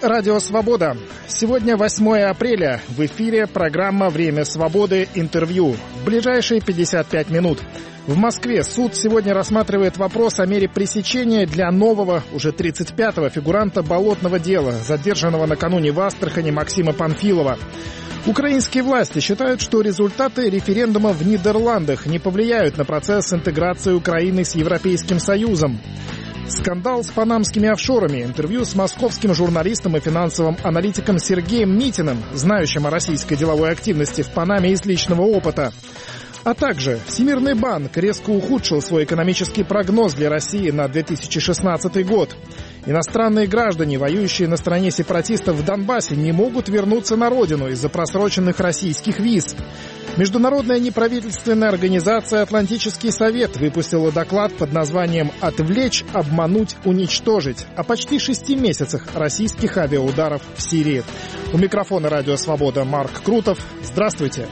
Радио «Свобода». Сегодня 8 апреля. В эфире программа «Время свободы. Интервью». В ближайшие 55 минут. В Москве суд сегодня рассматривает вопрос о мере пресечения для нового, уже 35-го фигуранта болотного дела, задержанного накануне в Астрахани Максима Панфилова. Украинские власти считают, что результаты референдума в Нидерландах не повлияют на процесс интеграции Украины с Европейским Союзом. Скандал с панамскими офшорами. Интервью с московским журналистом и финансовым аналитиком Сергеем Митиным, знающим о российской деловой активности в Панаме из личного опыта. А также Всемирный банк резко ухудшил свой экономический прогноз для России на 2016 год. Иностранные граждане, воюющие на стороне сепаратистов в Донбассе, не могут вернуться на родину из-за просроченных российских виз. Международная неправительственная организация «Атлантический совет» выпустила доклад под названием «Отвлечь, обмануть, уничтожить» о почти 6 месяцах российских авиаударов в Сирии. У микрофона «Радио Свобода» Марк Крутов. Здравствуйте.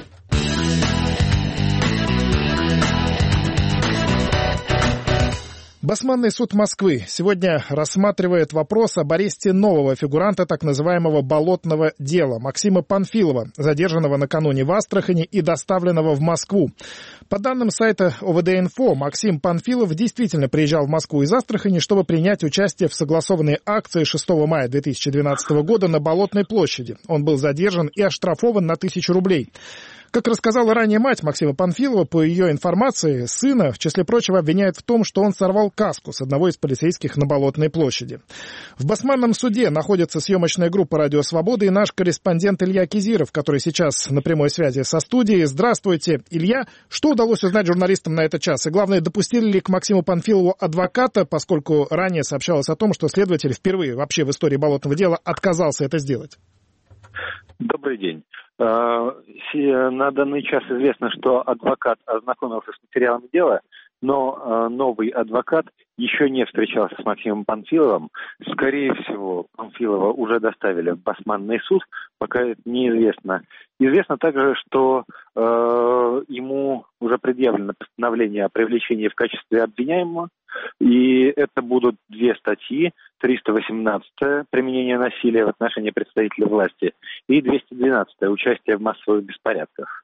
Басманный суд Москвы сегодня рассматривает вопрос об аресте нового фигуранта так называемого болотного дела Максима Панфилова, задержанного накануне в Астрахани и доставленного в Москву. По данным сайта ОВД-Инфо, Максим Панфилов действительно приезжал в Москву из Астрахани, чтобы принять участие в согласованной акции 6 мая 2012 года на Болотной площади. Он был задержан и оштрафован на 1000 рублей. Как рассказала ранее мать Максима Панфилова, по ее информации, сына, в числе прочего, обвиняют в том, что он сорвал каску с одного из полицейских на Болотной площади. В Басманном суде находится съемочная группа «Радио Свободы» и наш корреспондент Илья Кизиров, который сейчас на прямой связи со студией. Здравствуйте, Илья. Что удалось узнать журналистам на этот час? И главное, допустили ли к Максиму Панфилову адвоката, поскольку ранее сообщалось о том, что следователь впервые вообще в истории болотного дела отказался это сделать? Добрый день. На данный час известно, что адвокат ознакомился с материалами дела, но новый адвокат еще не встречался с Максимом Панфиловым. Скорее всего, Панфилова уже доставили в Басманный суд, пока это неизвестно. Известно также, что ему уже предъявлено постановление о привлечении в качестве обвиняемого, и это будут 2 статьи: 318 применение насилия в отношении представителей власти и 212 участие в массовых беспорядках.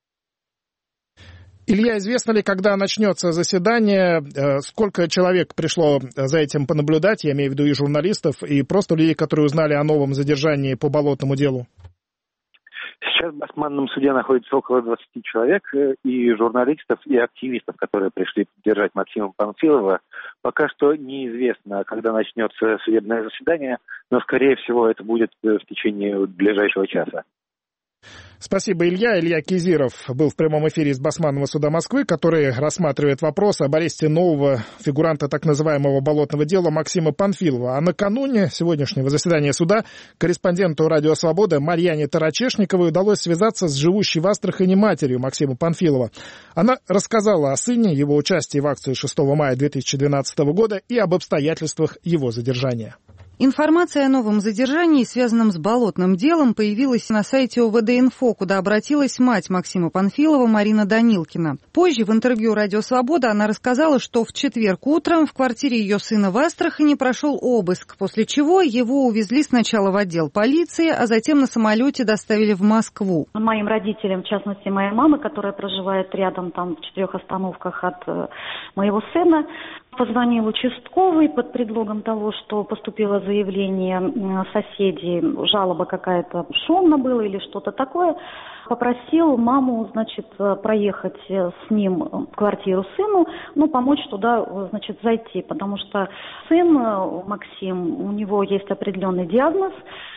Илья, известно ли, когда начнется заседание, сколько человек пришло за этим понаблюдать, я имею в виду и журналистов, и просто людей, которые узнали о новом задержании по болотному делу? Сейчас в Басманном суде находится около 20 человек, и журналистов, и активистов, которые пришли поддержать Максима Панфилова. Пока что неизвестно, когда начнется судебное заседание, но, скорее всего, это будет в течение ближайшего часа. Спасибо, Илья. Илья Кизиров был в прямом эфире из Басманного суда Москвы, который рассматривает вопрос об аресте нового фигуранта так называемого болотного дела Максима Панфилова. А накануне сегодняшнего заседания суда корреспонденту «Радио Свобода» Марьяне Тарачешниковой удалось связаться с живущей в Астрахани матерью Максима Панфилова. Она рассказала о сыне, его участии в акции 6 мая 2012 года и об обстоятельствах его задержания. Информация о новом задержании, связанном с болотным делом, появилась на сайте ОВД-Инфо, куда обратилась мать Максима Панфилова Марина Данилкина. Позже в интервью «Радио Свобода» она рассказала, что в четверг утром в квартире ее сына в Астрахани прошел обыск, после чего его увезли сначала в отдел полиции, а затем на самолете доставили в Москву. Моим родителям, в частности моей мамы, которая проживает рядом, там в 4 остановках от моего сына, позвонил участковый под предлогом того, что поступило заявление соседей, жалоба какая-то, шумно было или что-то такое. Попросил маму, проехать с ним в квартиру сыну, помочь туда, зайти, потому что сын Максим, у него есть определенный диагноз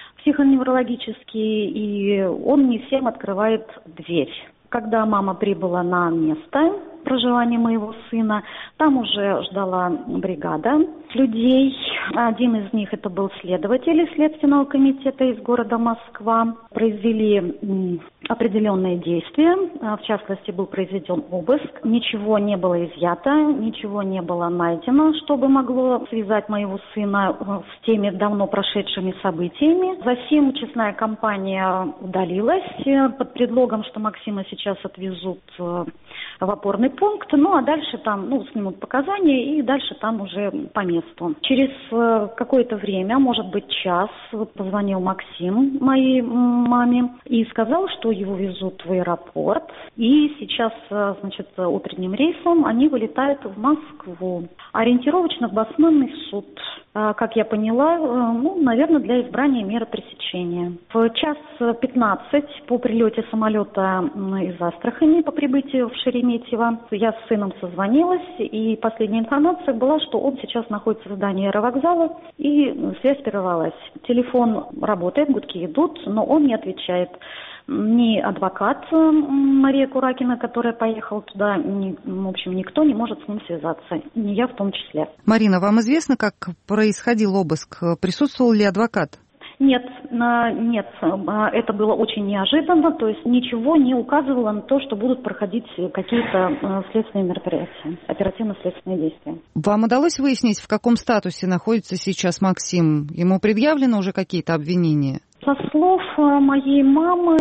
психоневрологический, и он не всем открывает дверь. Когда мама прибыла на место проживания моего сына, там уже ждала бригада людей. Один из них это был следователь Следственного комитета из города Москва. Произвели определенные действия, в частности был произведен обыск. Ничего не было изъято, ничего не было найдено, чтобы могло связать моего сына с теми давно прошедшими событиями. Затем честная компания удалилась под предлогом, что Максима сейчас отвезут в опорный пункт, ну а дальше там, снимут показания и дальше там уже по месту. Через какое-то время, может быть час, позвонил Максим моей маме и сказал, что его везут в аэропорт. И сейчас, утренним рейсом они вылетают в Москву. Ориентировочно в Басманный суд. Как я поняла, наверное, для избрания меры пресечения. В 1:15 по прилете самолета из Астрахани по прибытию в Шереметьево я с сыном созвонилась, и последняя информация была, что он сейчас находится в здании аэровокзала, и связь прервалась. Телефон работает, гудки идут, но он не отвечает. Ни адвокат Мария Куракина, которая поехала туда, никто не может с ним связаться, ни я в том числе. Марина, вам известно, как происходил обыск? Присутствовал ли адвокат? Нет, это было очень неожиданно, то есть ничего не указывало на то, что будут проходить какие-то следственные мероприятия, оперативно-следственные действия. Вам удалось выяснить, в каком статусе находится сейчас Максим? Ему предъявлены уже какие-то обвинения? Со слов моей мамы,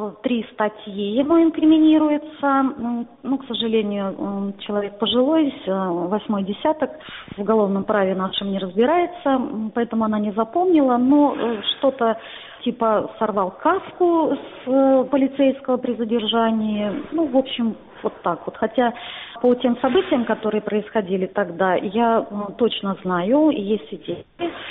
3 статьи ему инкриминируется. К сожалению, человек пожилой, 8-й десяток, в уголовном праве нашем не разбирается, поэтому она не запомнила, но что-то типа сорвал каску с полицейского при задержании. В общем, вот так вот. Хотя по тем событиям, которые происходили тогда, я точно знаю, есть свидетели,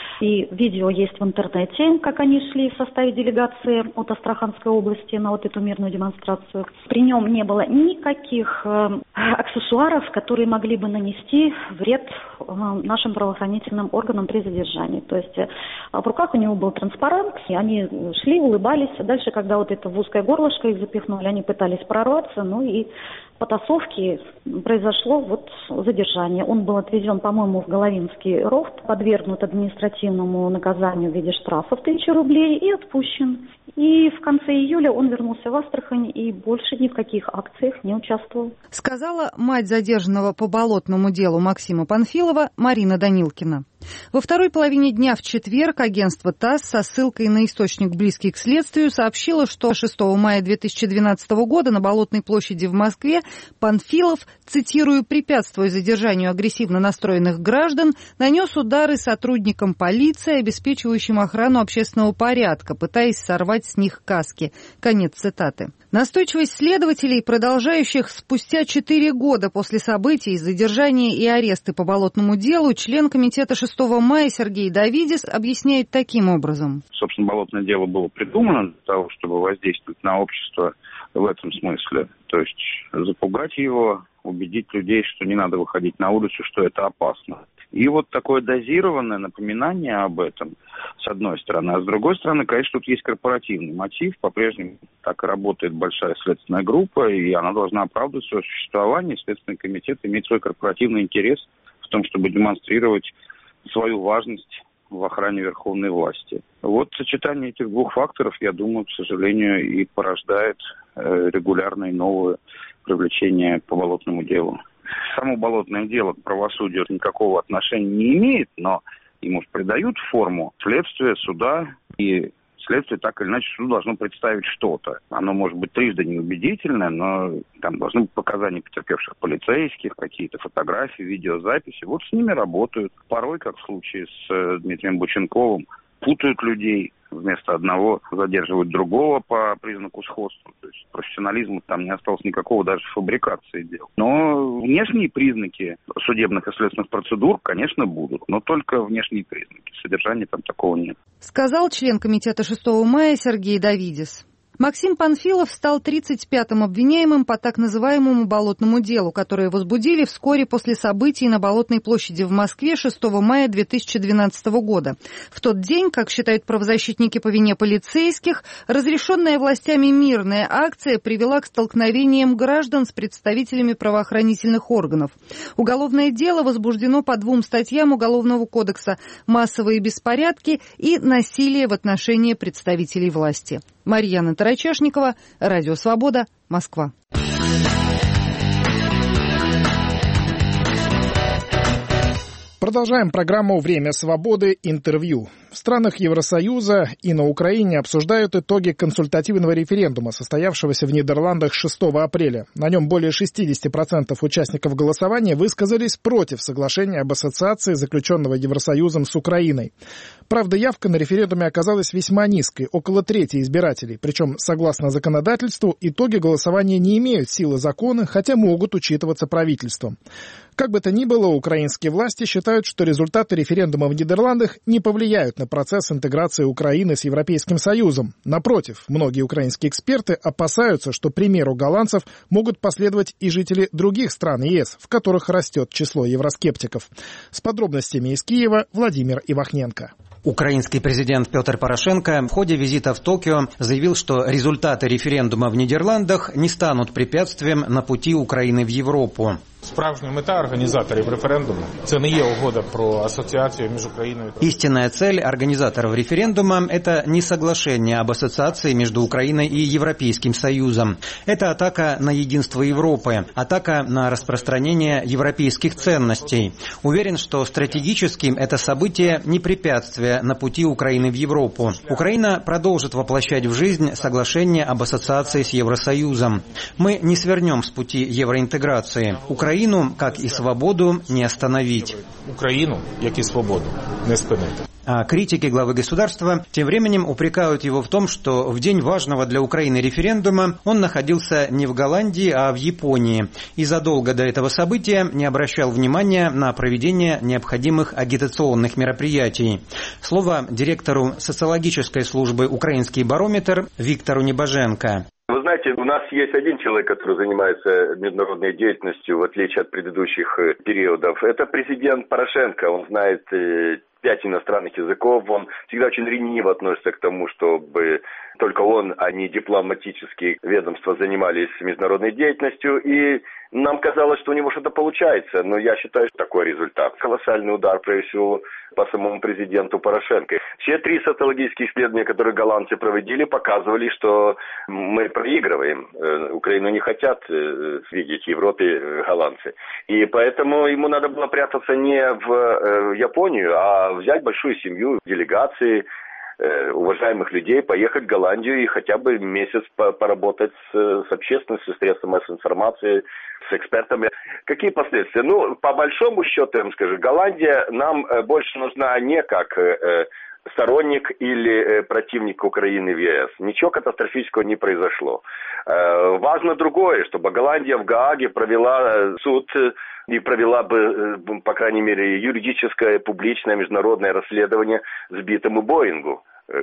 и видео есть в интернете, как они шли в составе делегации от Астраханской области на вот эту мирную демонстрацию. При нем не было никаких аксессуаров, которые могли бы нанести вред нашим правоохранительным органам при задержании. То есть в руках у него был транспарант, и они шли, улыбались. Дальше, когда вот это в узкое горлышко их запихнули, они пытались прорваться, и потасовки произошло задержание. Он был отвезен, по-моему, в Головинский РОВД, подвергнут административному наказанию в виде штрафа в 1000 рублей и отпущен. И в конце июля он вернулся в Астрахань и больше ни в каких акциях не участвовал. Сказала мать задержанного по болотному делу Максима Панфилова Марина Данилкина. Во второй половине дня в четверг агентство ТАСС со ссылкой на источник, близкий к следствию, сообщило, что 6 мая 2012 года на Болотной площади в Москве Панфилов, цитирую, препятствуя задержанию агрессивно настроенных граждан, нанес удары сотрудникам полиции, обеспечивающим охрану общественного порядка, пытаясь сорвать с них каски. Конец цитаты. Настойчивость следователей, продолжающих спустя 4 года после событий задержания и аресты по болотному делу, член комитета 6 мая Сергей Давидис объясняет таким образом. Собственно, болотное дело было придумано для того, чтобы воздействовать на общество в этом смысле. То есть запугать его, убедить людей, что не надо выходить на улицу, что это опасно. И вот такое дозированное напоминание об этом, с одной стороны. А с другой стороны, конечно, тут есть корпоративный мотив. По-прежнему так и работает большая следственная группа, и она должна оправдывать свое существование. Следственный комитет имеет свой корпоративный интерес в том, чтобы демонстрировать свою важность в охране верховной власти. Вот сочетание этих двух факторов, я думаю, к сожалению, и порождает регулярное новое привлечение по болотному делу. Само болотное дело к правосудию никакого отношения не имеет, но ему придают форму следствия, суда, и следствие так или иначе суду должно представить что-то. Оно может быть трижды неубедительное, но там должны быть показания потерпевших полицейских, какие-то фотографии, видеозаписи. Вот с ними работают. Порой, как в случае с Дмитрием Боченковым, путают людей. Вместо одного задерживают другого по признаку сходства. То есть профессионализма там не осталось никакого, даже фабрикации дел. Но внешние признаки судебных и следственных процедур, конечно, будут. Но только внешние признаки. Содержания там такого нет. Сказал член комитета 6 мая Сергей Давидис. Максим Панфилов стал 35-м обвиняемым по так называемому болотному делу, которое возбудили вскоре после событий на Болотной площади в Москве 6 мая 2012 года. В тот день, как считают правозащитники по вине полицейских, разрешенная властями мирная акция привела к столкновениям граждан с представителями правоохранительных органов. Уголовное дело возбуждено по 2 статьям Уголовного кодекса: массовые беспорядки и насилие в отношении представителей власти. Марьяна Тарачешникова, Радио Свобода, Москва. Продолжаем программу «Время свободы. Интервью». В странах Евросоюза и на Украине обсуждают итоги консультативного референдума, состоявшегося в Нидерландах 6 апреля. На нем более 60% участников голосования высказались против соглашения об ассоциации, заключенного Евросоюзом с Украиной. Правда, явка на референдуме оказалась весьма низкой, около трети избирателей. Причем, согласно законодательству, итоги голосования не имеют силы закона, хотя могут учитываться правительством. Как бы то ни было, украинские власти считают, что результаты референдума в Нидерландах не повлияют на процесс интеграции Украины с Европейским Союзом. Напротив, многие украинские эксперты опасаются, что примеру голландцев могут последовать и жители других стран ЕС, в которых растет число евроскептиков. С подробностями из Киева Владимир Ивахненко. Украинский президент Петр Порошенко в ходе визита в Токио заявил, что результаты референдума в Нидерландах не станут препятствием на пути Украины в Европу. Справжня мета організаторів референдуму – це не є угода про асоціацію між Україною та... Истинная цель организаторов референдума – это не соглашение об ассоциации между Украиной и Европейским Союзом. Это атака на единство Европы, атака на распространение европейских ценностей. Уверен, что стратегически это событие не препятствие на пути Украины в Европу. Украина продолжит воплощать в жизнь соглашение об ассоциации с Евросоюзом. Мы не свернем с пути евроинтеграции. Украину, как и свободу, не остановить. Украину, как и свободу, не спинить. А критики главы государства тем временем упрекают его в том, что в день важного для Украины референдума он находился не в Голландии, а в Японии. И задолго до этого события не обращал внимания на проведение необходимых агитационных мероприятий. Слово директору социологической службы «Украинский барометр» Виктору Небоженко. Вы знаете, у нас есть один человек, который занимается международной деятельностью, в отличие от предыдущих периодов. Это президент Порошенко. Он знает 5 иностранных языков. Он всегда очень ревниво относится к тому, чтобы только он, а не дипломатические ведомства занимались международной деятельностью. И нам казалось, что у него что-то получается. Но я считаю, что такой результат. Колоссальный удар, прежде всего, по самому президенту Порошенко. Все 3 социологические исследования, которые голландцы проводили, показывали, что мы проигрываем. Украину не хотят видеть в Европе голландцы. И поэтому ему надо было прятаться не в Японию, а взять большую семью, делегации уважаемых людей, поехать в Голландию и хотя бы месяц поработать с общественностью, средством массовой информации, с экспертами. Какие последствия? Ну, по большому счету, я вам скажу, Голландия нам больше нужна не как сторонник или противник Украины в ЕС. Ничего катастрофического не произошло. Важно другое, чтобы Голландия в Гааге провела суд и провела бы, по крайней мере, юридическое, публичное, международное расследование сбитому Боингу,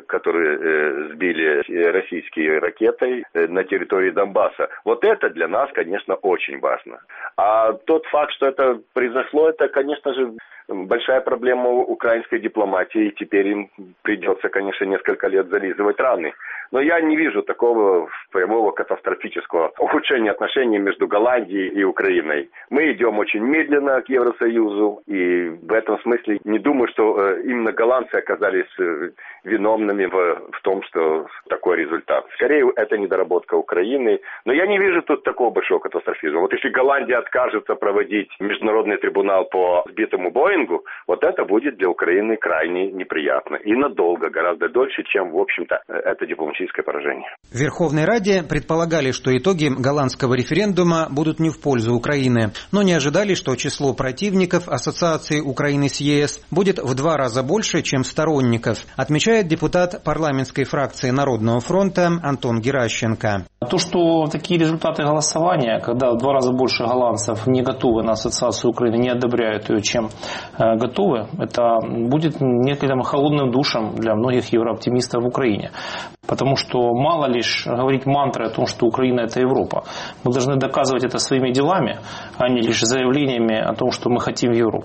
которые сбили российские ракетой на территории Донбасса. Вот это для нас, конечно, очень важно. А тот факт, что это произошло, это, конечно же, большая проблема украинской дипломатии. И теперь им придется, конечно, несколько лет зализывать раны. Но я не вижу такого прямого катастрофического ухудшения отношений между Голландией и Украиной. Мы идем очень медленно к Евросоюзу, и в этом смысле не думаю, что именно голландцы оказались виновными в том, что такой результат. Скорее, это недоработка Украины. Но я не вижу тут такого большого катастрофизма. Вот если Голландия откажется проводить международный трибунал по сбитому Боингу, вот это будет для Украины крайне неприятно. И надолго, гораздо дольше, чем, в общем-то, это дипломатическое поражение. В Верховной Раде предполагали, что итоги голландского референдума будут не в пользу Украины, но не ожидали, что число противников ассоциации Украины с ЕС будет в 2 раза больше, чем сторонников, отмечает депутат парламентской фракции Народного фронта Антон Геращенко. То, что такие результаты голосования, когда в 2 раза больше голландцев не готовы на ассоциацию Украины, не одобряют ее, чем готовы, это будет неким холодным душем для многих еврооптимистов в Украине. Потому что мало лишь говорить мантры о том, что Украина – это Европа. Мы должны доказывать это своими делами, а не лишь заявлениями о том, что мы хотим Европу.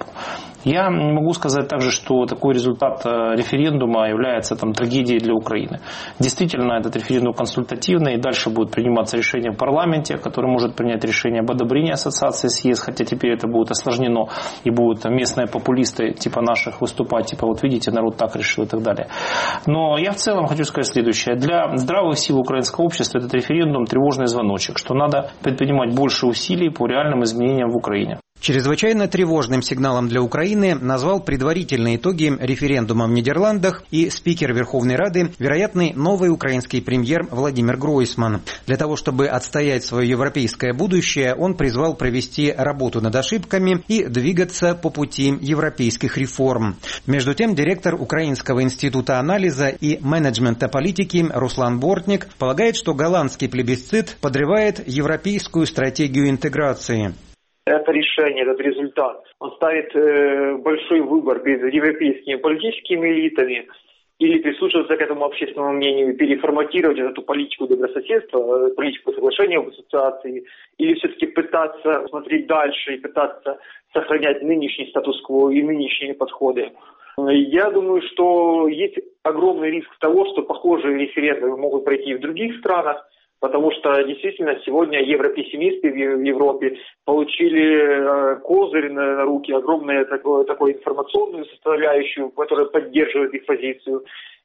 Я не могу сказать также, что такой результат референдума является трагедией для Украины. Действительно, этот референдум консультативный, и дальше будет приниматься решение в парламенте, который может принять решение об одобрении ассоциации с ЕС, хотя теперь это будет осложнено, и будут местные популисты типа наших выступать, типа вот видите, народ так решил и так далее. Но я в целом хочу сказать следующее. Для здравых сил украинского общества этот референдум тревожный звоночек, что надо предпринимать больше усилий по реальным изменениям в Украине. Чрезвычайно тревожным сигналом для Украины назвал предварительные итоги референдума в Нидерландах и спикер Верховной Рады, вероятный новый украинский премьер Владимир Гройсман. Для того, чтобы отстоять свое европейское будущее, он призвал провести работу над ошибками и двигаться по пути европейских реформ. Между тем, директор Украинского института анализа и менеджмента политики Руслан Бортник полагает, что голландский плебисцит подрывает европейскую стратегию интеграции. Это решение, этот результат, он ставит большой выбор перед европейскими политическими элитами или прислушиваться к этому общественному мнению, переформатировать эту политику добрососедства, политику соглашения об ассоциации, или все-таки пытаться смотреть дальше и пытаться сохранять нынешний статус-кво и нынешние подходы. Я думаю, что есть огромный риск того, что похожие референдумы могут пройти и в других странах, потому что действительно сегодня европессимисты в Европе получили козырь на руки, огромную такую информационную составляющую, которая поддерживает их позицию.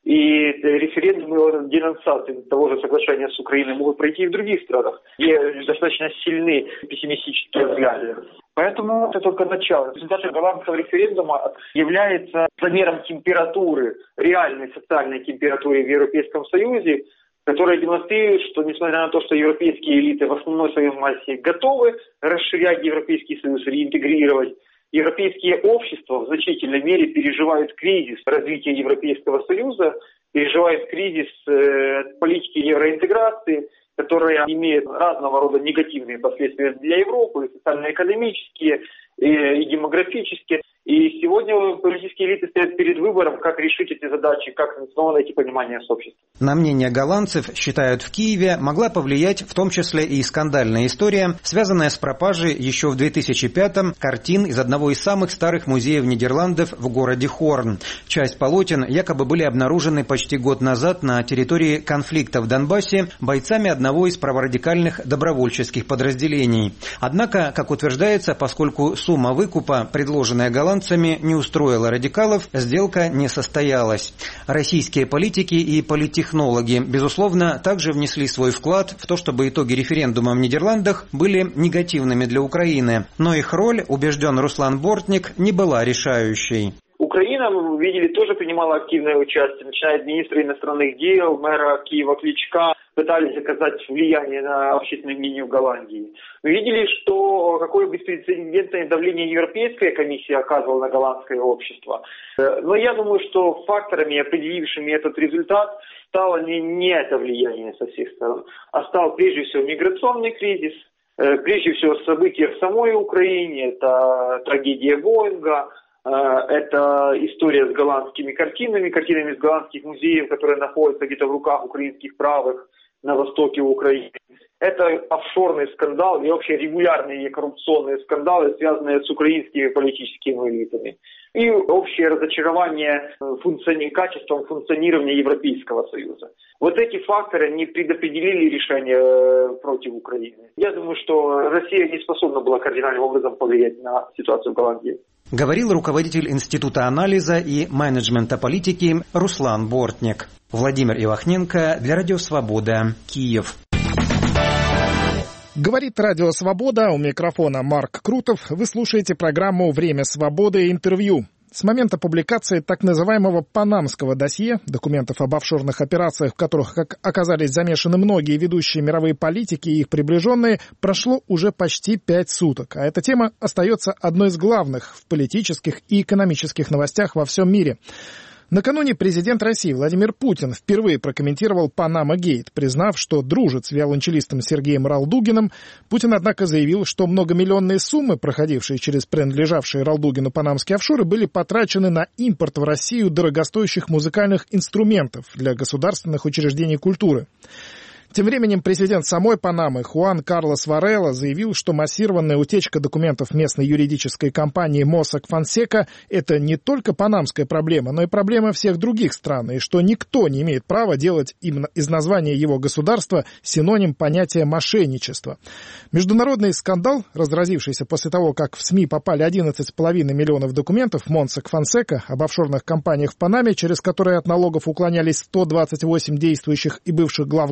И референдумы денонсации того же соглашения с Украиной могут пройти и в других странах, где достаточно сильны пессимистические взгляды. Поэтому это только начало. Результат голландского референдума является замером температуры, реальной социальной температуры в Европейском Союзе, которая демонстрирует, что несмотря на то, что европейские элиты в основной своей массе готовы расширять Европейский Союз, реинтегрировать, европейские общества в значительной мере переживают кризис развития Европейского Союза, переживают кризис политики евроинтеграции, которая имеет разного рода негативные последствия для Европы, социально-экономические и демографические. И сегодня политические элиты стоят перед выбором, как решить эти задачи, как снова найти понимание с обществом. На мнение голландцев, считают, в Киеве могла повлиять в том числе и скандальная история, связанная с пропажей еще в 2005-м картин из одного из самых старых музеев Нидерландов в городе Хорн. Часть полотен якобы были обнаружены почти год назад на территории конфликта в Донбассе бойцами одного из праворадикальных добровольческих подразделений. Однако, как утверждается, поскольку сумма выкупа, предложенная голландцами, не устроила радикалов, сделка не состоялась. Российские политики и политтехнологи, безусловно, также внесли свой вклад в то, чтобы итоги референдума в Нидерландах были негативными для Украины. Но их роль, убежден Руслан Бортник, не была решающей. Украина, мы видели, тоже принимала активное участие, начиная от министра иностранных дел, мэра Киева Кличка, пытались оказать влияние на общественное мнение в Голландии. Мы видели, что какое беспрецедентное давление Европейская комиссия оказывала на голландское общество. Но я думаю, что факторами, определившими этот результат, стало не это влияние со всех сторон, а стал прежде всего миграционный кризис, прежде всего события в самой Украине, это трагедия Боинга, это история с голландскими картинами из голландских музеев, которые находятся где-то в руках украинских правых на востоке Украины. Это офшорный скандал и вообще регулярные коррупционные скандалы, связанные с украинскими политическими элитами. И общее разочарование качеством функционирования Европейского Союза. Вот эти факторы не предопределили решение против Украины. Я думаю, что Россия не способна была кардинальным образом повлиять на ситуацию в Голландии. Говорил руководитель Института анализа и менеджмента политики Руслан Бортник. Владимир Ивахненко для Радио Свобода, Киев. Говорит Радио Свобода, у микрофона Марк Крутов. Вы слушаете программу «Время свободы. Интервью». С момента публикации так называемого панамского досье, документов об офшорных операциях, в которых оказались замешаны многие ведущие мировые политики и их приближенные, прошло уже почти 5 суток. А эта тема остается одной из главных в политических и экономических новостях во всем мире. Накануне президент России Владимир Путин впервые прокомментировал «Панама-гейт», признав, что дружит с виолончелистом Сергеем Ралдугиным. Путин, однако, заявил, что многомиллионные суммы, проходившие через принадлежавшие Ралдугину панамские офшоры, были потрачены на импорт в Россию дорогостоящих музыкальных инструментов для государственных учреждений культуры. Тем временем президент самой Панамы Хуан Карлос Варела заявил, что массированная утечка документов местной юридической компании Mossack Fonseca – это не только панамская проблема, но и проблема всех других стран, и что никто не имеет права делать именно из названия его государства синоним понятия мошенничества. Международный скандал, разразившийся после того, как в СМИ попали 11,5 миллионов документов Mossack Fonseca об офшорных компаниях в Панаме, через которые от налогов уклонялись 128 действующих и бывших глав государств,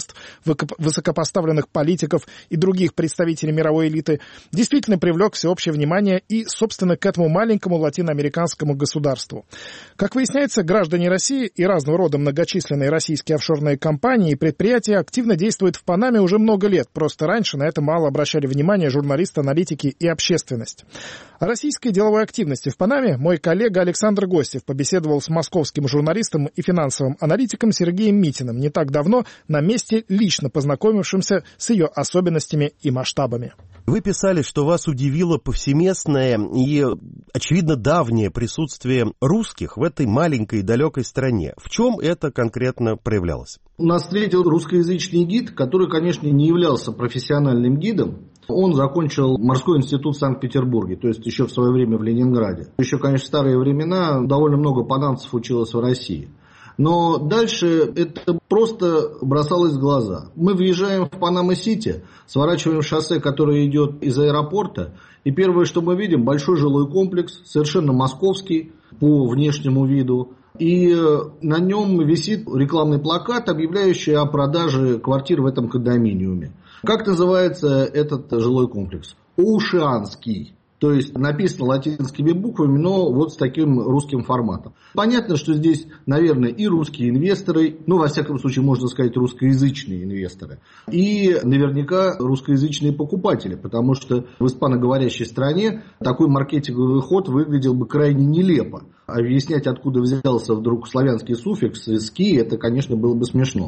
государств, высокопоставленных политиков и других представителей мировой элиты, действительно привлек всеобщее внимание и, собственно, к этому маленькому латиноамериканскому государству. Как выясняется, граждане России и разного рода многочисленные российские офшорные компании и предприятия активно действуют в Панаме уже много лет, просто раньше на это мало обращали внимание журналисты, аналитики и общественность. О российской деловой активности в Панаме мой коллега Александр Гостев побеседовал с московским журналистом и финансовым аналитиком Сергеем Митиным не так давно на месте, лично познакомившимся с ее особенностями и масштабами. Вы писали, что вас удивило повсеместное и, очевидно, давнее присутствие русских в этой маленькой и далекой стране. В чем это конкретно проявлялось? Нас встретил русскоязычный гид, который, конечно, не являлся профессиональным гидом. Он закончил морской институт в Санкт-Петербурге, то есть еще в свое время в Ленинграде. Еще, конечно, в старые времена довольно много панамцев училось в России. Но дальше это просто бросалось в глаза. Мы въезжаем в Панама-Сити, сворачиваем шоссе, которое идет из аэропорта, и первое, что мы видим, большой жилой комплекс, совершенно московский по внешнему виду, и на нем висит рекламный плакат, объявляющий о продаже квартир в этом кондоминиуме. Как называется этот жилой комплекс? Оушианский. То есть написано латинскими буквами, но вот с таким русским форматом. Понятно, что здесь, наверное, и русские инвесторы, ну, во всяком случае, можно сказать, русскоязычные инвесторы, и наверняка русскоязычные покупатели, потому что в испаноговорящей стране такой маркетинговый ход выглядел бы крайне нелепо. Объяснять, откуда взялся вдруг славянский суффикс «ски», это, конечно, было бы смешно.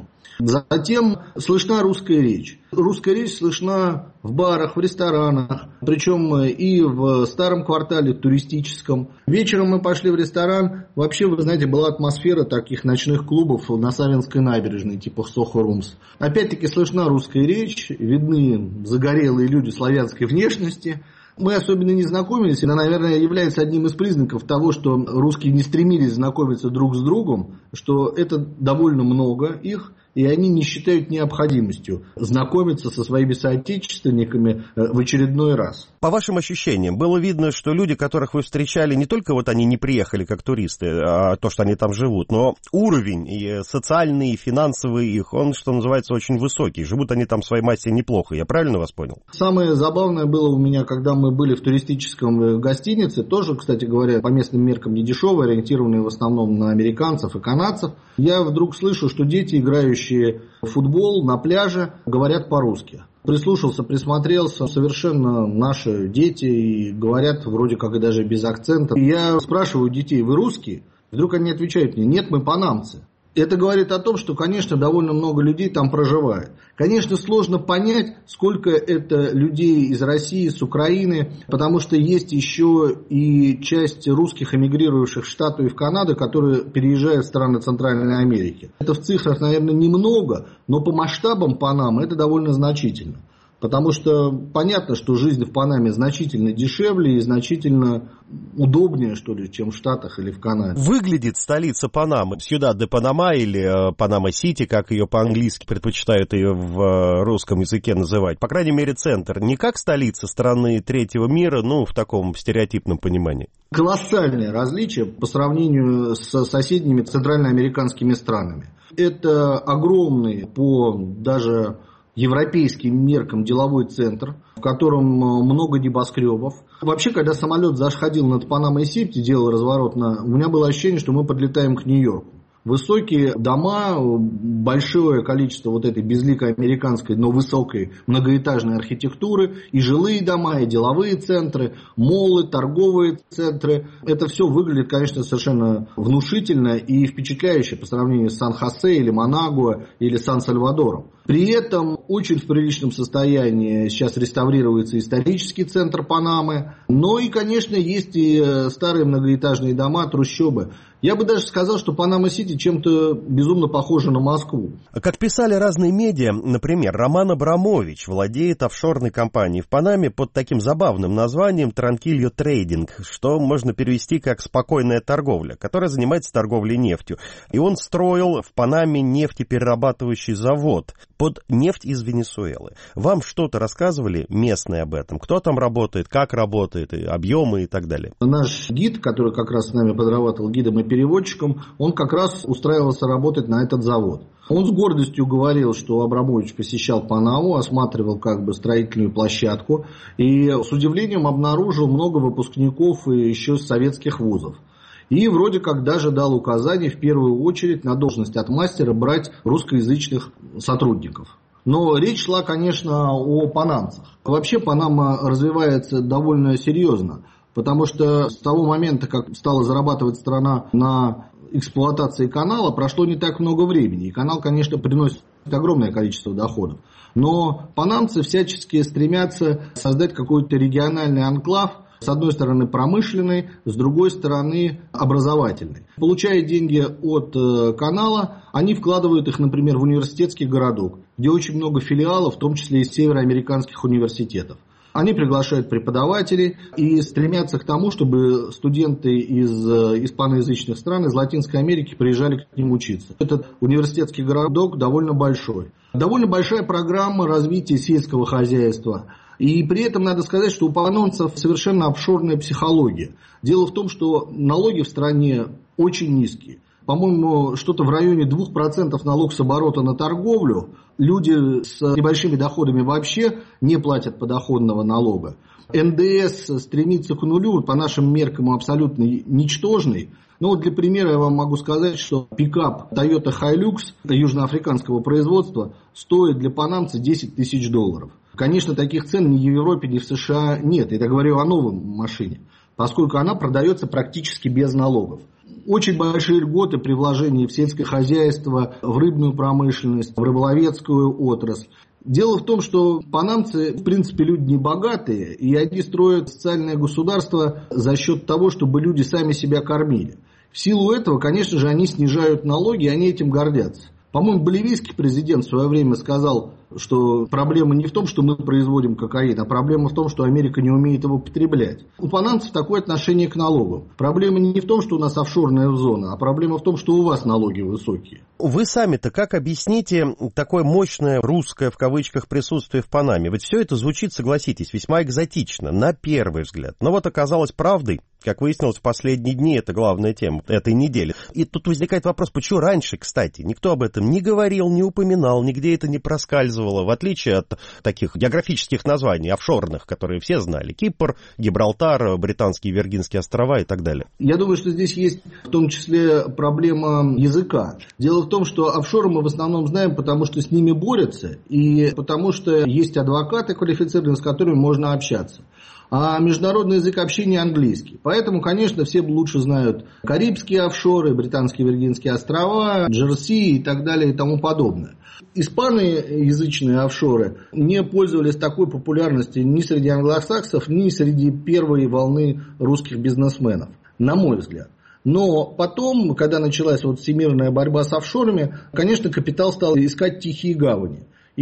Затем слышна русская речь. Русская речь слышна в барах, в ресторанах, причем и в старом квартале туристическом. Вечером мы пошли в ресторан. Вообще, вы знаете, была атмосфера таких ночных клубов на Савинской набережной, типа Сохо Румс. Опять-таки слышна русская речь, видны загорелые люди славянской внешности. Мы особенно не знакомились, и это, наверное, является одним из признаков того, что русские не стремились знакомиться друг с другом, что это довольно много их, и они не считают необходимостью знакомиться со своими соотечественниками в очередной раз. По вашим ощущениям, было видно, что люди, которых вы встречали, не только вот они не приехали как туристы, а то, что они там живут, но уровень и социальный, и финансовый их, он, что называется, очень высокий. Живут они там в своей массе неплохо. Я правильно вас понял? Самое забавное было у меня, когда мы были в туристическом гостинице, тоже, кстати говоря, по местным меркам не дешевые, ориентированные в основном на американцев и канадцев. Я вдруг слышу, что дети, играющие в футбол на пляже, говорят по-русски. Прислушался, присмотрелся, совершенно наши дети, и говорят вроде как и даже без акцента. И я спрашиваю детей: вы русские? Вдруг они отвечают мне: нет, мы панамцы. Это говорит о том, что, конечно, довольно много людей там проживает. Конечно, сложно понять, сколько это людей из России, с Украины, потому что есть еще и часть русских, эмигрирующих в Штаты и в Канаду, которые переезжают в страны Центральной Америки. Это в цифрах, наверное, немного, но по масштабам Панамы это довольно значительно. Потому что понятно, что жизнь в Панаме значительно дешевле и значительно удобнее, что ли, чем в Штатах или в Канаде. Выглядит столица Панамы, Сьюдад-де-Панама или Панама-Сити, как ее по-английски предпочитают ее в русском языке называть. По крайней мере, центр. Не как столица страны третьего мира, ну, в таком стереотипном понимании. Колоссальное различие по сравнению с соседними центральноамериканскими странами. Это огромный по даже европейским меркам деловой центр, в котором много небоскребов. Вообще, когда самолет заходил над Панамой-Сити, делал разворот, у меня было ощущение, что мы подлетаем к Нью-Йорку. Высокие дома, большое количество вот этой безликой американской, но высокой многоэтажной архитектуры, и жилые дома, и деловые центры, моллы, торговые центры. Это все выглядит, конечно, совершенно внушительно и впечатляюще по сравнению с Сан-Хосе или Манагуа или Сан-Сальвадором. При этом очень в приличном состоянии сейчас реставрируется исторический центр Панамы. Но и, конечно, есть и старые многоэтажные дома, трущобы. Я бы даже сказал, что Панама-Сити чем-то безумно похожа на Москву. Как писали разные медиа, например, Роман Абрамович владеет офшорной компанией в Панаме под таким забавным названием «Транкильо Трейдинг», что можно перевести как «спокойная торговля», которая занимается торговлей нефтью. И он строил в Панаме нефтеперерабатывающий завод под нефть из Венесуэлы. Вам что-то рассказывали местные об этом? Кто там работает, как работает, объемы и так далее? Наш гид, который как раз с нами подрабатывал гидом и переводчиком, он как раз устраивался работать на этот завод. Он с гордостью говорил, что Абрамович посещал Панаму, осматривал строительную площадку и с удивлением обнаружил много выпускников еще из советских вузов. И вроде как даже дал указание в первую очередь на должность отмастера брать русскоязычных сотрудников. Но речь шла, конечно, о панамцах. Вообще Панама развивается довольно серьезно, потому что с того момента, как стала зарабатывать страна на эксплуатации канала, прошло не так много времени. И канал, конечно, приносит огромное количество доходов. Но панамцы всячески стремятся создать какой-то региональный анклав, с одной стороны промышленный, с другой стороны образовательный. Получая деньги от канала, они вкладывают их, например, в университетский городок, где очень много филиалов, в том числе из североамериканских университетов. Они приглашают преподавателей и стремятся к тому, чтобы студенты из испаноязычных стран, из Латинской Америки приезжали к ним учиться. Этот университетский городок довольно большой. Довольно большая программа развития сельского хозяйства. И при этом надо сказать, что у панамцев совершенно офшорная психология. Дело в том, что налоги в стране очень низкие. По-моему, что-то в районе 2% налог с оборота на торговлю. Люди с небольшими доходами вообще не платят подоходного налога. НДС стремится к нулю, по нашим меркам абсолютно ничтожный. Но вот для примера я вам могу сказать, что пикап Toyota Hilux южноафриканского производства стоит для панамца $10 тысяч. Конечно, таких цен ни в Европе, ни в США нет. Я говорю о новой машине, поскольку она продается практически без налогов. Очень большие льготы при вложении в сельское хозяйство, в рыбную промышленность, в рыболовецкую отрасль. Дело в том, что панамцы, в принципе, люди не богатые, и они строят социальное государство за счет того, чтобы люди сами себя кормили. В силу этого, конечно же, они снижают налоги, и они этим гордятся. По-моему, боливийский президент в свое время сказал, что проблема не в том, что мы производим кокаин, а проблема в том, что Америка не умеет его потреблять. У панамцев такое отношение к налогам. Проблема не в том, что у нас офшорная зона, а проблема в том, что у вас налоги высокие. Вы сами-то как объясните такое мощное русское, в кавычках, присутствие в Панаме? Ведь все это звучит, согласитесь, весьма экзотично, на первый взгляд. Но вот оказалось правдой. Как выяснилось, в последние дни это главная тема этой недели. И тут возникает вопрос, почему раньше, кстати, никто об этом не говорил, не упоминал, нигде это не проскальзывало, в отличие от таких географических названий, офшорных, которые все знали. Кипр, Гибралтар, Британские Виргинские острова и так далее. Я думаю, что здесь есть в том числе проблема языка. Дело в том, что офшоры мы в основном знаем, потому что с ними борются, и потому что есть адвокаты квалифицированные, с которыми можно общаться. А международный язык общения английский. Поэтому, конечно, все лучше знают Карибские офшоры, Британские Виргинские острова, Джерси и так далее и тому подобное. Испаноязычные офшоры не пользовались такой популярностью ни среди англосаксов, ни среди первой волны русских бизнесменов, на мой взгляд. Но потом, когда началась всемирная борьба с офшорами, конечно, капитал стал искать тихие гавани.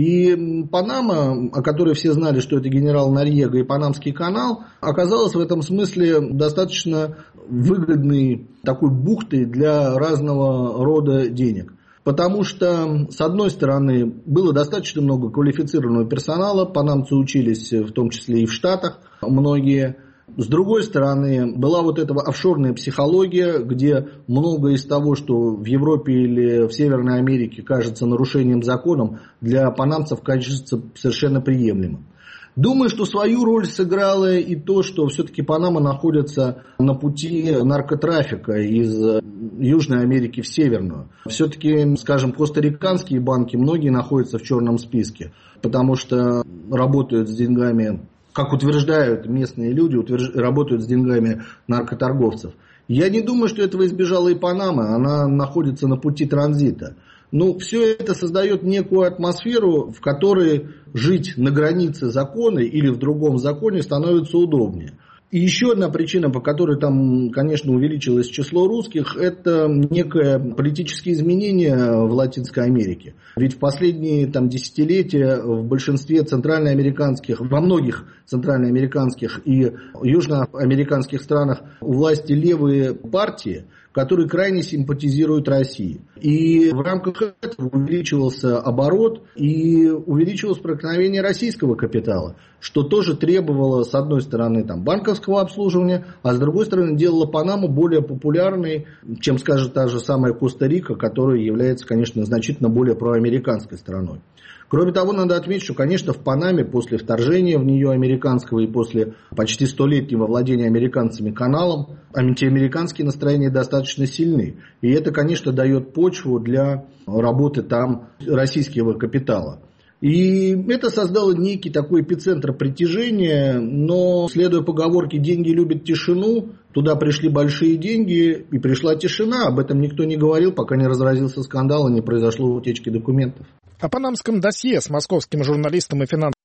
И Панама, о которой все знали, что это генерал Норьего и Панамский канал, оказалась в этом смысле достаточно выгодной такой бухтой для разного рода денег. Потому что, с одной стороны, было достаточно много квалифицированного персонала, панамцы учились в том числе и в Штатах, многие. С другой стороны, была эта офшорная психология, где многое из того, что в Европе или в Северной Америке кажется нарушением закона, для панамцев кажется совершенно приемлемым. Думаю, что свою роль сыграло и то, что все-таки Панама находится на пути наркотрафика из Южной Америки в Северную. Все-таки, скажем, костариканские банки, многие находятся в черном списке, потому что работают с деньгами, как утверждают местные люди, работают с деньгами наркоторговцев. Я не думаю, что этого избежала и Панама, она находится на пути транзита. Но все это создает некую атмосферу, в которой жить на границе закона или в другом законе становится удобнее. И еще одна причина, по которой там, конечно, увеличилось число русских, это некое политические изменения в Латинской Америке. Ведь в последние десятилетия в большинстве центральноамериканских, во многих центральноамериканских и южноамериканских странах у власти левые партии, которые крайне симпатизируют России. И в рамках этого увеличивался оборот и увеличивалось проникновение российского капитала, что тоже требовало, с одной стороны, банковского обслуживания, а с другой стороны, делало Панаму более популярной, чем, скажет та же самая Коста-Рика, которая является, конечно, значительно более проамериканской страной. Кроме того, надо отметить, что, конечно, в Панаме после вторжения в нее американского и после почти 100-летнего владения американцами каналом, антиамериканские настроения достаточно сильны. И это, конечно, дает почву для работы там российского капитала. И это создало некий такой эпицентр притяжения, но, следуя поговорке «деньги любят тишину», туда пришли большие деньги и пришла тишина. Об этом никто не говорил, пока не разразился скандал и не произошло утечки документов. О панамском досье с московским журналистом и финансовым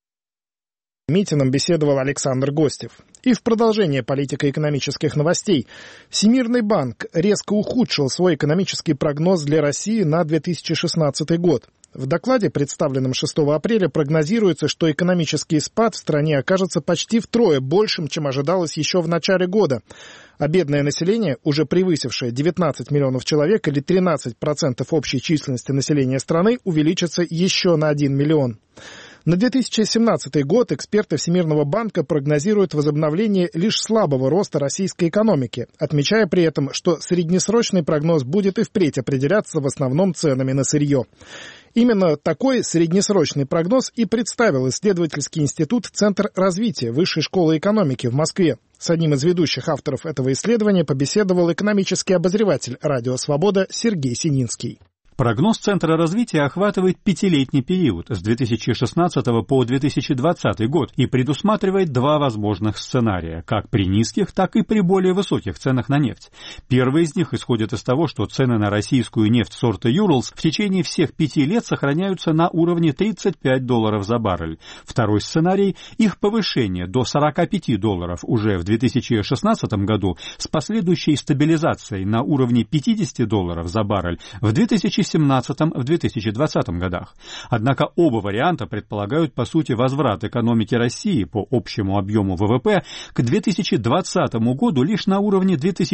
Митиным беседовал Александр Гостев. И в продолжение политико-экономических новостей. Всемирный банк резко ухудшил свой экономический прогноз для России на 2016 год. В докладе, представленном 6 апреля, прогнозируется, что экономический спад в стране окажется почти втрое большим, чем ожидалось еще в начале года. А бедное население, уже превысившее 19 миллионов человек или 13% общей численности населения страны, увеличится еще на 1 миллион. На 2017 год эксперты Всемирного банка прогнозируют возобновление лишь слабого роста российской экономики, отмечая при этом, что среднесрочный прогноз будет и впредь определяться в основном ценами на сырье. Именно такой среднесрочный прогноз и представил исследовательский институт «Центр развития Высшей школы экономики» в Москве. С одним из ведущих авторов этого исследования побеседовал экономический обозреватель «Радио Свобода» Сергей Сининский. Прогноз Центра развития охватывает 5-летний период с 2016 по 2020 год и предусматривает два возможных сценария, как при низких, так и при более высоких ценах на нефть. Первый из них исходит из того, что цены на российскую нефть сорта Urals в течение всех 5 лет сохраняются на уровне $35 за баррель. Второй сценарий – их повышение до $45 уже в 2016 году с последующей стабилизацией на уровне $50 за баррель в 2017 в 2020 годах. Однако оба варианта предполагают, по сути, возврат экономики России по общему объему ВВП к 2020 году лишь на уровне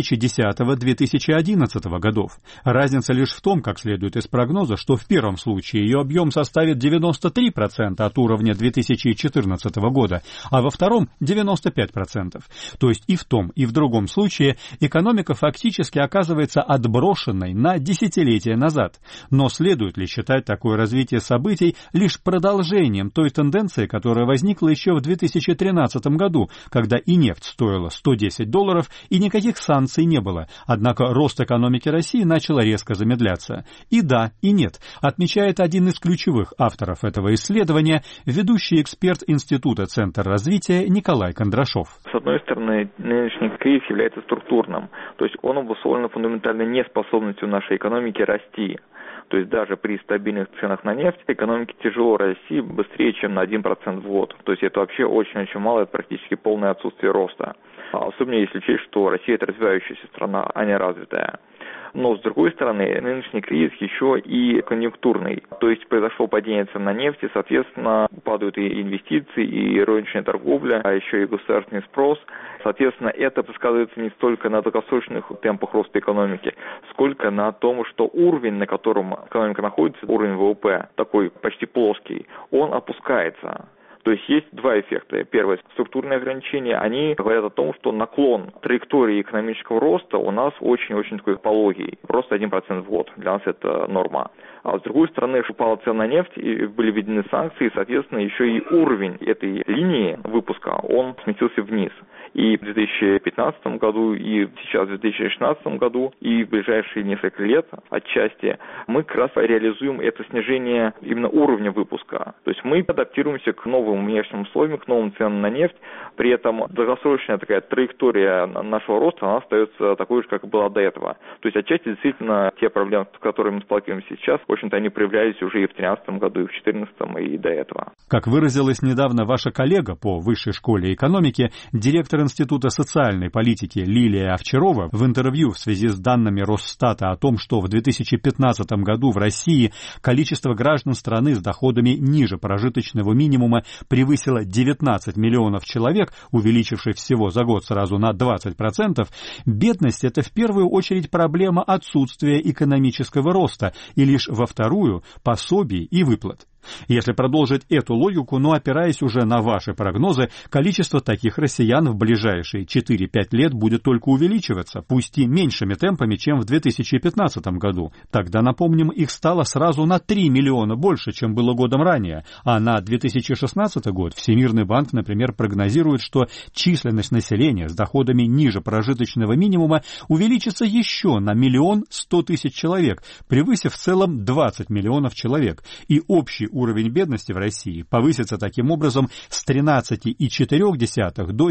2010-2011 годов. Разница лишь в том, как следует из прогноза, что в первом случае ее объем составит 93% от уровня 2014 года, а во втором – 95%. То есть и в том, и в другом случае экономика фактически оказывается отброшенной на десятилетия назад. Но следует ли считать такое развитие событий лишь продолжением той тенденции, которая возникла еще в 2013 году, когда и нефть стоила $110, и никаких санкций не было, однако рост экономики России начал резко замедляться? И да, и нет, отмечает один из ключевых авторов этого исследования, ведущий эксперт Института «Центр развития» Николай Кондрашов. С одной стороны, нынешний кризис является структурным, то есть он обусловлен фундаментальной неспособностью нашей экономики расти. То есть даже при стабильных ценах на нефть экономике тяжело расти быстрее, чем на 1% в год. То есть это вообще очень-очень мало, это практически полное отсутствие роста. Особенно если учесть, что Россия – это развивающаяся страна, а не развитая. Но, с другой стороны, нынешний кризис еще и конъюнктурный. То есть произошло падение цен на нефть, и, соответственно, падают и инвестиции, и розничная торговля, а еще и государственный спрос. Соответственно, это сказывается не столько на долгосрочных темпах роста экономики, сколько на том, что уровень, на котором экономика находится, уровень ВВП, такой почти плоский, он опускается. То есть есть два эффекта. Первое, структурные ограничения, они говорят о том, что наклон траектории экономического роста у нас очень-очень такой пологий. Просто 1% в год. Для нас это норма. А с другой стороны, упала цена на нефть, и были введены санкции, и, соответственно, еще и уровень этой линии выпуска, он сместился вниз. И в 2015 году, и сейчас в 2016 году, и в ближайшие несколько лет отчасти мы как раз реализуем это снижение именно уровня выпуска. То есть мы адаптируемся к новым внешним условиям, к новым ценам на нефть, при этом долгосрочная такая траектория нашего роста, она остается такой же, как и была до этого. То есть отчасти действительно те проблемы, с которыми мы сталкиваемся сейчас, в общем-то, они проявлялись уже и в 2013 году, и в 2014, и до этого. Как выразилась недавно ваша коллега по Высшей школе экономики, директор Института социальной политики Лилия Овчарова в интервью в связи с данными Росстата о том, что в 2015 году в России количество граждан страны с доходами ниже прожиточного прожиточного минимума превысила 19 миллионов человек, увеличившись всего за год сразу на 20%, бедность – это в первую очередь проблема отсутствия экономического роста и лишь во вторую – пособий и выплат. Если продолжить эту логику, но опираясь уже на ваши прогнозы, количество таких россиян в ближайшие 4-5 лет будет только увеличиваться, пусть и меньшими темпами, чем в 2015 году. Тогда, напомним, их стало сразу на 3 миллиона больше, чем было годом ранее, а на 2016 год Всемирный банк, например, прогнозирует, что численность населения с доходами ниже прожиточного минимума увеличится еще на 1 100 000 человек, превысив в целом 20 миллионов человек, и общий уровень бедности в России повысится таким образом с 13,4 до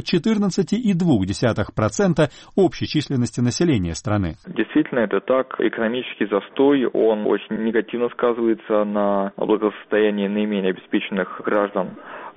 14,2% общей численности населения страны. Действительно, это так. Экономический застой, он очень негативно сказывается на благосостоянии наименее обеспеченных граждан.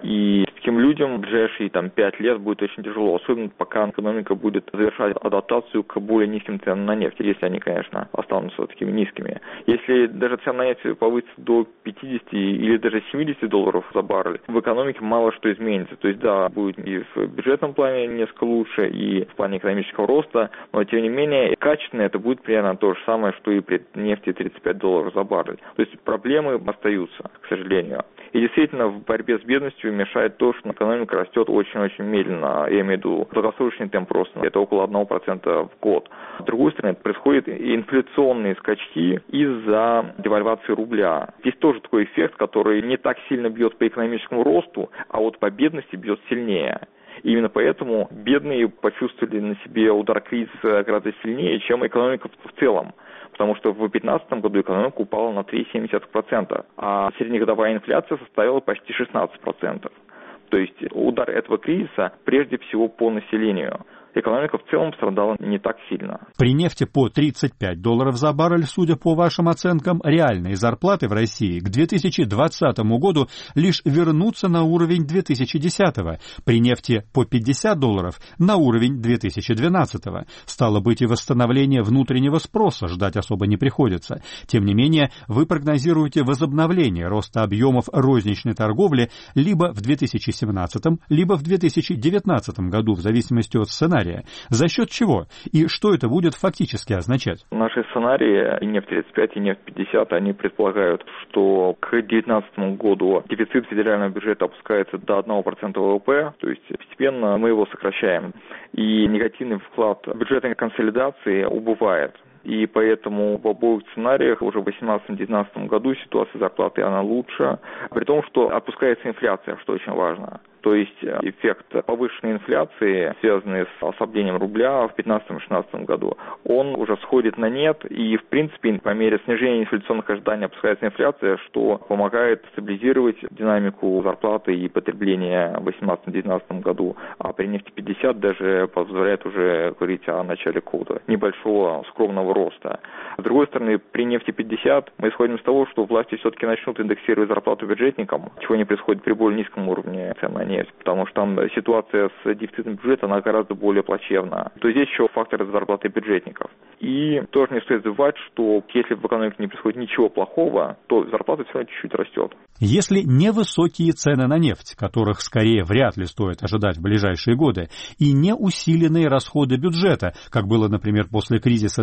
И таким людям в ближайшие 5 лет будет очень тяжело, особенно пока экономика будет завершать адаптацию к более низким ценам на нефть, если они, конечно, останутся такими низкими. Если даже цена на нефть повысится до 50 или даже 70 долларов за баррель, в экономике мало что изменится. То есть, да, будет и в бюджетном плане несколько лучше, и в плане экономического роста, но, тем не менее, качественно это будет примерно то же самое, что и при нефти 35 долларов за баррель. То есть, проблемы остаются, к сожалению. И действительно, в борьбе с бедностью мешает то, что экономика растет очень-очень медленно. Я имею в виду долгосрочный темп роста. Это около 1% в год. С другой стороны, происходят инфляционные скачки из-за девальвации рубля. Здесь тоже такой эффект, который не так сильно бьет по экономическому росту, а вот по бедности бьет сильнее. И именно поэтому бедные почувствовали на себе удар кризиса гораздо сильнее, чем экономика в целом. Потому что в 2015 году экономика упала на 3,7%, а среднегодовая инфляция составила почти 16%. То есть удар этого кризиса прежде всего по населению. Экономика в целом страдала не так сильно. При нефти по 35 долларов за баррель, судя по вашим оценкам, реальные зарплаты в России к 2020 году лишь вернутся на уровень 2010-го, при нефти по 50 долларов на уровень 2012-го. Стало быть, и восстановление внутреннего спроса ждать особо не приходится. Тем не менее, вы прогнозируете возобновление роста объемов розничной торговли либо в 2017, либо в 2019 году, в зависимости от сценария. За счет чего? И что это будет фактически означать? Наши сценарии, и нефть 35, и нефть 50, они предполагают, что к 2019 году дефицит федерального бюджета опускается до 1% ВВП, то есть постепенно мы его сокращаем. И негативный вклад бюджетной консолидации убывает. И поэтому в обоих сценариях уже в 2018-2019 году ситуация зарплаты она лучше, при том, что опускается инфляция, что очень важно. То есть эффект повышенной инфляции, связанный с ослаблением рубля в 2015-2016 году, он уже сходит на нет, и в принципе по мере снижения инфляционных ожиданий опускается инфляция, что помогает стабилизировать динамику зарплаты и потребления в 2018-2019 году, а при нефти 50 даже позволяет уже говорить о начале какого-то небольшого скромного роста. С другой стороны, при нефти 50 мы исходим из того, что власти все-таки начнут индексировать зарплату бюджетникам, чего не происходит при более низком уровне цен на нефть, потому что там ситуация с дефицитом бюджета, она гораздо более плачевна. То есть здесь еще фактор зарплаты бюджетников. И тоже не стоит забывать, что если в экономике не происходит ничего плохого, то зарплата все равно чуть-чуть растет. Если невысокие цены на нефть, которых скорее вряд ли стоит ожидать в ближайшие годы, и не усиленные расходы бюджета, как было, например, после кризиса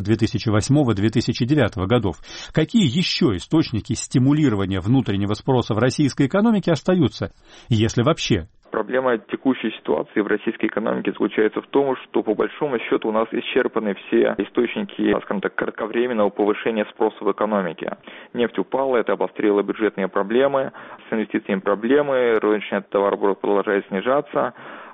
2008-2009 годов, какие еще источники стимулирования внутреннего спроса в российской экономике остаются, если вообще? Проблема текущей ситуации в российской экономике заключается в том, что по большому счету у нас исчерпаны все источники, скажем так, кратковременного повышения спроса в экономике. Нефть упала, это обострило бюджетные проблемы, с инвестициями проблемы, розничный товарооборот продолжает снижаться.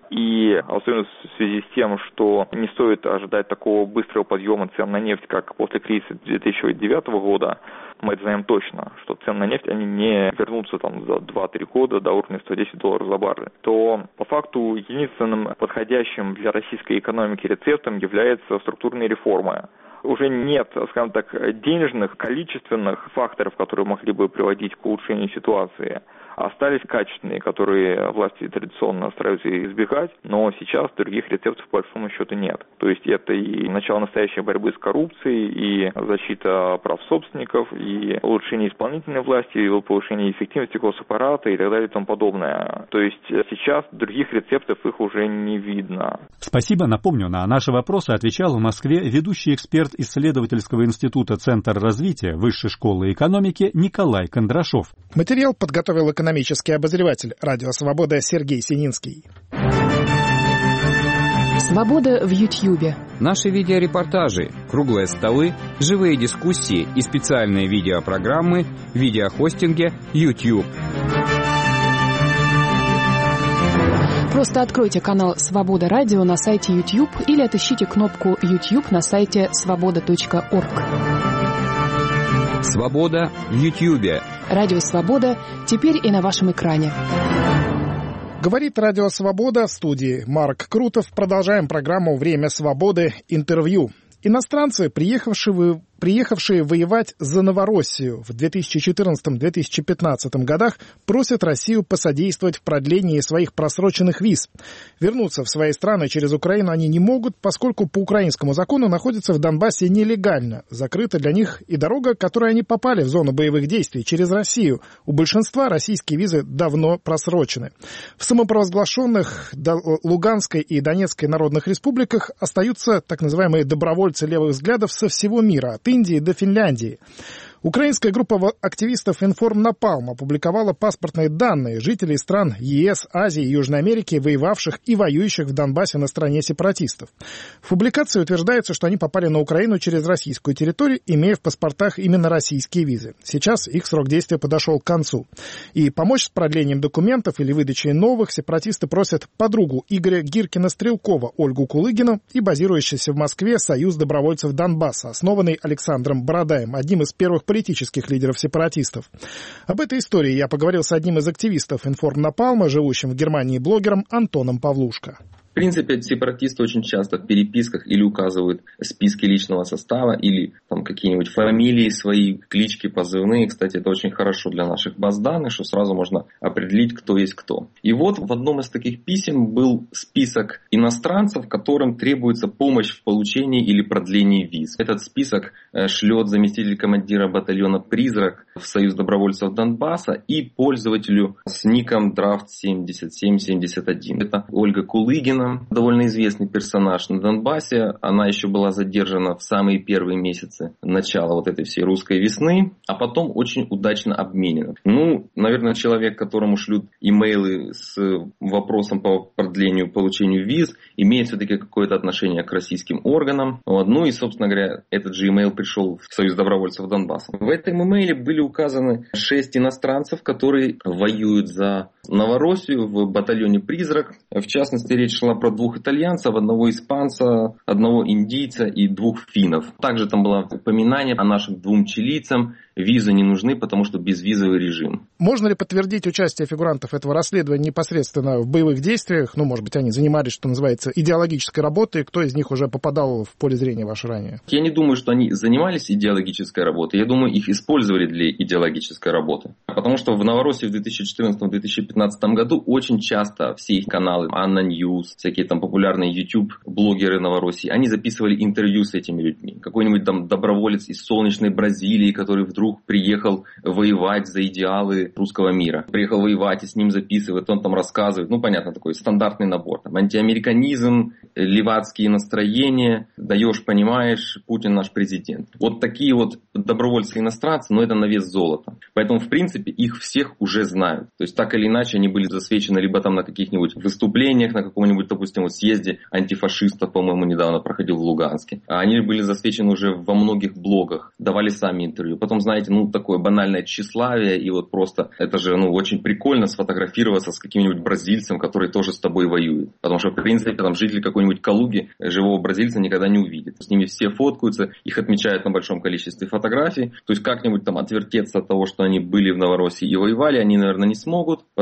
И особенно в связи с тем, что не стоит ожидать такого быстрого подъема цен на нефть, как после кризиса 2009 года, мы это знаем точно, что цены на нефть они не вернутся там за 2-3 года до уровня $110 за баррель, то по факту единственным подходящим для российской экономики рецептом является структурные реформы. Уже нет, скажем так, денежных, количественных факторов, которые могли бы приводить к улучшению ситуации. Остались качественные, которые власти традиционно стараются избегать, но сейчас других рецептов по большому счету нет. То есть это и начало настоящей борьбы с коррупцией, и защита прав собственников, и улучшение исполнительной власти, и повышение эффективности госаппарата и так далее и тому подобное. То есть сейчас других рецептов их уже не видно. Спасибо. Напомню, на наши вопросы отвечал в Москве ведущий эксперт исследовательского института «Центр развития Высшей школы экономики» Николай Кондрашов. Материал подготовил экономический обозреватель «Радио Свобода» Сергей Сининский. Свобода в Ютьюбе. Наши видеорепортажи, круглые столы, живые дискуссии и специальные видеопрограммы в видеохостинге YouTube. Просто откройте канал «Свобода Радио» на сайте YouTube или отыщите кнопку YouTube на сайте svoboda.org. Свобода в Ютьюбе. Радио «Свобода» теперь и на вашем экране. Говорит Радио Свобода, в студии Марк Крутов. Продолжаем программу «Время свободы. Интервью». Иностранцы, приехавшие воевать за Новороссию в 2014-2015 годах, просят Россию посодействовать в продлении своих просроченных виз. Вернуться в свои страны через Украину они не могут, поскольку по украинскому закону находятся в Донбассе нелегально. Закрыта для них и дорога, которой они попали в зону боевых действий, через Россию. У большинства российские визы давно просрочены. В самопровозглашенных Луганской и Донецкой народных республиках остаются так называемые добровольцы левых взглядов со всего мира, от Индии до Финляндии. Украинская группа активистов «Информнапалм» опубликовала паспортные данные жителей стран ЕС, Азии и Южной Америки, воевавших и воюющих в Донбассе на стороне сепаратистов. В публикации утверждается, что они попали на Украину через российскую территорию, имея в паспортах именно российские визы. Сейчас их срок действия подошел к концу. И помочь с продлением документов или выдачей новых сепаратисты просят подругу Игоря Гиркина-Стрелкова Ольгу Кулыгину и базирующийся в Москве Союз добровольцев Донбасса, основанный Александром Бородаем, одним из первых политических лидеров сепаратистов. Об этой истории я поговорил с одним из активистов «Информнапалма», живущим в Германии блогером Антоном Павлушко. В принципе, сепаратисты очень часто в переписках или указывают списки личного состава, или там какие-нибудь фамилии свои, клички, позывные. Кстати, это очень хорошо для наших баз данных, что сразу можно определить, кто есть кто. И вот в одном из таких писем был список иностранцев, которым требуется помощь в получении или продлении виз. Этот список шлет заместитель командира батальона «Призрак» в Союз добровольцев Донбасса и пользователю с ником Draft7771. Это Ольга Кулыгина, довольно известный персонаж на Донбассе. Она еще была задержана в самые первые месяцы начала вот этой всей русской весны, а потом очень удачно обменена. Наверное, человек, которому шлют имейлы с вопросом по продлению, получению виз, имеет все-таки какое-то отношение к российским органам. И, собственно говоря, этот же имейл пришел в Союз добровольцев Донбасса. В этом имейле были указаны 6 иностранцев, которые воюют за Новороссию в батальоне «Призрак». В частности, речь шла про 2 итальянцев, 1 испанца, 1 индийца и 2 финнов. Также там было упоминание о нашим 2 чилийцам. Визы не нужны, потому что безвизовый режим. Можно ли подтвердить участие фигурантов этого расследования непосредственно в боевых действиях? Может быть, они занимались, что называется, идеологической работой. Кто из них уже попадал в поле зрения ваше ранее? Я не думаю, что они занимались идеологической работой. Я думаю, их использовали для идеологической работы. Потому что в Новороссии в 2014-2015 году очень часто все их каналы, Анна Ньюс, всякие там популярные YouTube-блогеры Новороссии, они записывали интервью с этими людьми. Какой-нибудь там доброволец из солнечной Бразилии, который вдруг приехал воевать за идеалы русского мира. Приехал воевать и с ним записывает, он там рассказывает. Понятно, такой стандартный набор. Там антиамериканизм, левацкие настроения, даешь, понимаешь, Путин наш президент. Вот такие вот добровольцы-иностранцы, это на вес золота. Поэтому, в принципе, их всех уже знают. То есть, так или иначе, они были засвечены либо там на каких-нибудь выступлениях, на каком-нибудь, допустим, съезде антифашистов, по-моему, недавно проходил в Луганске. А они были засвечены уже во многих блогах, давали сами интервью. Потом, знаете, такое банальное тщеславие, и вот просто это же, очень прикольно сфотографироваться с каким-нибудь бразильцем, который тоже с тобой воюет. Потому что, в принципе, там жители какой-нибудь Калуги живого бразильца никогда не увидят. С ними все фоткаются, их отмечают на большом количестве фотографий. То есть как-нибудь там отвертеться от того, что они были в Новороссии и воевали, они, наверное, не смогут, потому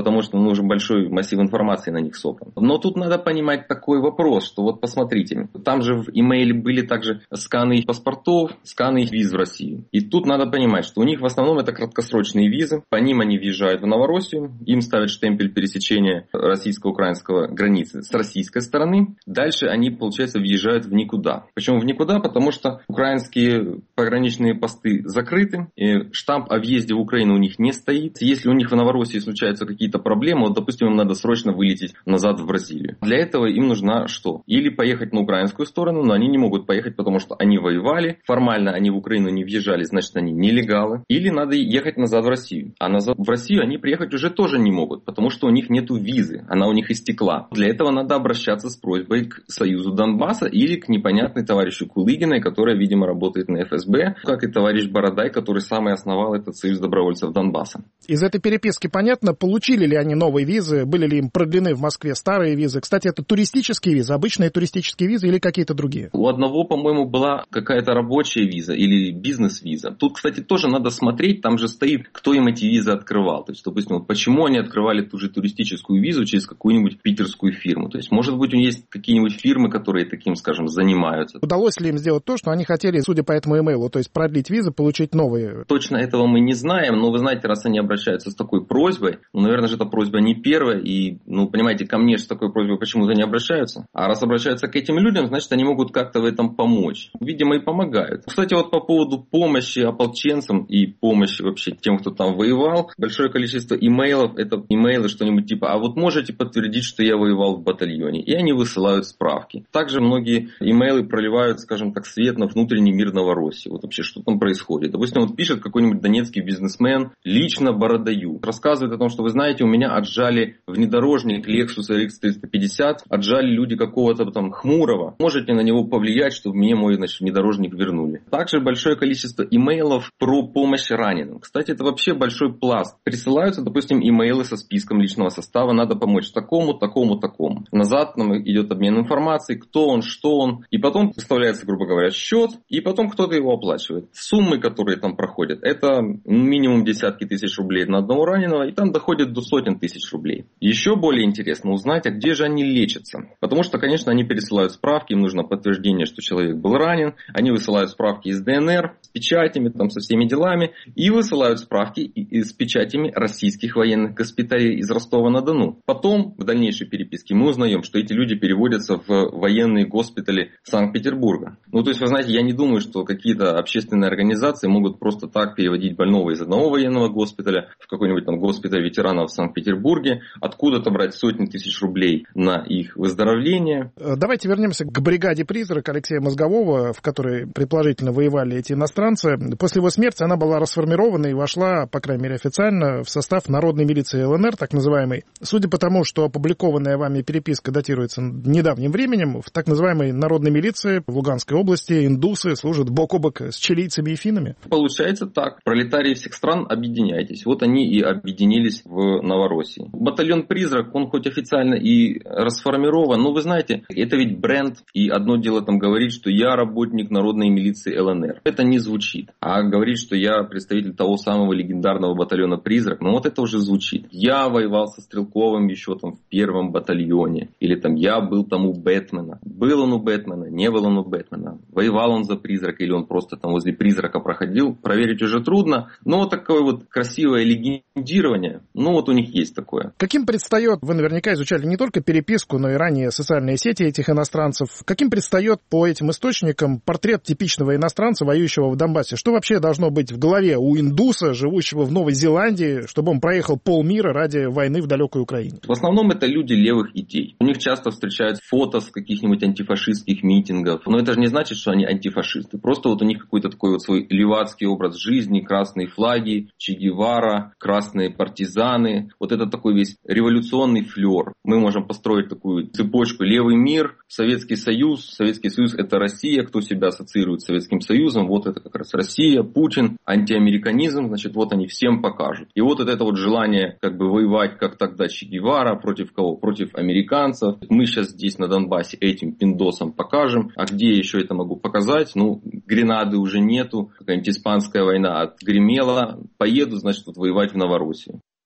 потому что нужен большой массив информации на них собран. Но тут надо понимать такой вопрос, что вот посмотрите, там же в имейле были также сканы их паспортов, сканы их виз в Россию. И тут надо понимать, что у них в основном это краткосрочные визы, по ним они въезжают в Новороссию, им ставят штемпель пересечения российско-украинского границы с российской стороны, дальше они, получается, въезжают в никуда. Почему в никуда? Потому что украинские пограничные посты закрыты, и штамп о въезде в Украину у них не стоит. Если у них в Новороссии случаются какие-то проблемы, вот, допустим, им надо срочно вылететь назад в Бразилию. Для этого им нужна что? Или поехать на украинскую сторону, но они не могут поехать, потому что они воевали, формально они в Украину не въезжали, значит они нелегалы. Или надо ехать назад в Россию. А назад в Россию они приехать уже тоже не могут, потому что у них нету визы, она у них истекла. Для этого надо обращаться с просьбой к Союзу Донбасса или к непонятной товарищу Кулыгиной, которая, видимо, работает на ФСБ, как и товарищ Бородай, который сам и основал этот Союз добровольцев Донбасса. Из этой переписки понятно, получили ли они новые визы, были ли им продлены в Москве старые визы. Кстати, это туристические визы, обычные туристические визы или какие-то другие? У одного, по-моему, была какая-то рабочая виза или бизнес-виза. Тут, кстати, тоже надо смотреть, там же стоит, кто им эти визы открывал. То есть, допустим, вот почему они открывали ту же туристическую визу через какую-нибудь питерскую фирму. То есть, может быть, у них есть какие-нибудь фирмы, которые таким, скажем, занимаются. Удалось ли им сделать то, что они хотели, судя по этому имейлу, то есть продлить визы, получить новые? Точно этого мы не знаем, но вы знаете, раз они обращаются с такой просьбой, наверное же, эта просьба не первая, и, понимаете, ко мне с такой просьбой почему-то не обращаются. А раз обращаются к этим людям, значит, они могут как-то в этом помочь. Видимо, и помогают. Кстати, вот по поводу помощи ополченцам и помощи вообще тем, кто там воевал, большое количество имейлов, это имейлы что-нибудь типа, а вот можете подтвердить, что я воевал в батальоне? И они высылают справки. Также многие имейлы проливают, скажем так, свет на внутренний мир Новороссии. Вот вообще, что там происходит. Допустим, вот пишет какой-нибудь донецкий бизнесмен лично Бородаю. Рассказывает о том, что, вы знаете, у меня отжали внедорожник Lexus RX 350, отжали люди какого-то там Хмурого. Можете на него повлиять, чтобы мне мой, внедорожник вернули. Также большое количество имейлов про помощь раненым. Кстати, это вообще большой пласт. Присылаются, допустим, имейлы со списком личного состава, надо помочь такому, такому, такому. Назад нам идет обмен информацией, кто он, что он. И потом выставляется, грубо говоря, счет, и потом кто-то его оплачивает. Суммы, которые там проходят, это минимум десятки тысяч рублей на одного раненого, и там доходит до сотен тысяч рублей. Еще более интересно узнать, а где же они лечатся. Потому что, конечно, они пересылают справки, им нужно подтверждение, что человек был ранен, они высылают справки из ДНР с печатями, там, со всеми делами, и высылают справки с печатями российских военных госпиталей из Ростова-на-Дону. Потом, в дальнейшей переписке, мы узнаем, что эти люди переводятся в военные госпитали Санкт-Петербурга. То есть, вы знаете, я не думаю, что какие-то общественные организации могут просто так переводить больного из одного военного госпиталя в какой-нибудь там госпиталь ветеранов в Санкт-Петербурге, откуда-то брать сотни тысяч рублей на их выздоровление. Давайте вернемся к бригаде «Призрак» Алексея Мозгового, в которой предположительно воевали эти иностранцы. После его смерти она была расформирована и вошла, по крайней мере официально, в состав народной милиции ЛНР, так называемой. Судя по тому, что опубликованная вами переписка датируется недавним временем, в так называемой народной милиции в Луганской области индусы служат бок о бок с чилийцами и финнами. Получается так. Пролетарии всех стран, объединяйтесь. Вот они и объединились в Новороссии. Батальон «Призрак», он хоть официально и расформирован, но вы знаете, это ведь бренд. И одно дело там говорить, что я работник народной милиции ЛНР. Это не звучит. А говорить, что я представитель того самого легендарного батальона «Призрак», вот это уже звучит. Я воевал со Стрелковым еще там в первом батальоне. Или там я был там у Бэтмена. Был он у Бэтмена, не был он у Бэтмена. Воевал он за «Призрак» или он просто там возле «Призрака» проходил. Проверить уже трудно. Но вот такое вот красивое легендирование, у них есть такое. Каким предстает, вы наверняка изучали не только переписку, но и ранее социальные сети этих иностранцев, каким предстает по этим источникам портрет типичного иностранца, воюющего в Донбассе? Что вообще должно быть в голове у индуса, живущего в Новой Зеландии, чтобы он проехал полмира ради войны в далекой Украине? В основном это люди левых идей. У них часто встречают фото с каких-нибудь антифашистских митингов. Но это же не значит, что они антифашисты. Просто вот у них какой-то такой вот свой левацкий образ жизни, красные флаги, Че Гевара, красные партизаны. Вот это такой весь революционный флер. Мы можем построить такую цепочку: левый мир, Советский Союз. Советский Союз — это Россия. Кто себя ассоциирует с Советским Союзом? Вот это как раз Россия, Путин, антиамериканизм. Значит, вот они всем покажут. И вот это вот желание воевать, как тогда Че Гевара, против кого? Против американцев. Мы сейчас здесь на Донбассе этим пиндосам покажем. А где я еще это могу показать? Гренады уже нету. Какая-нибудь испанская война отгремела. Поеду, значит, воевать в Новороссию.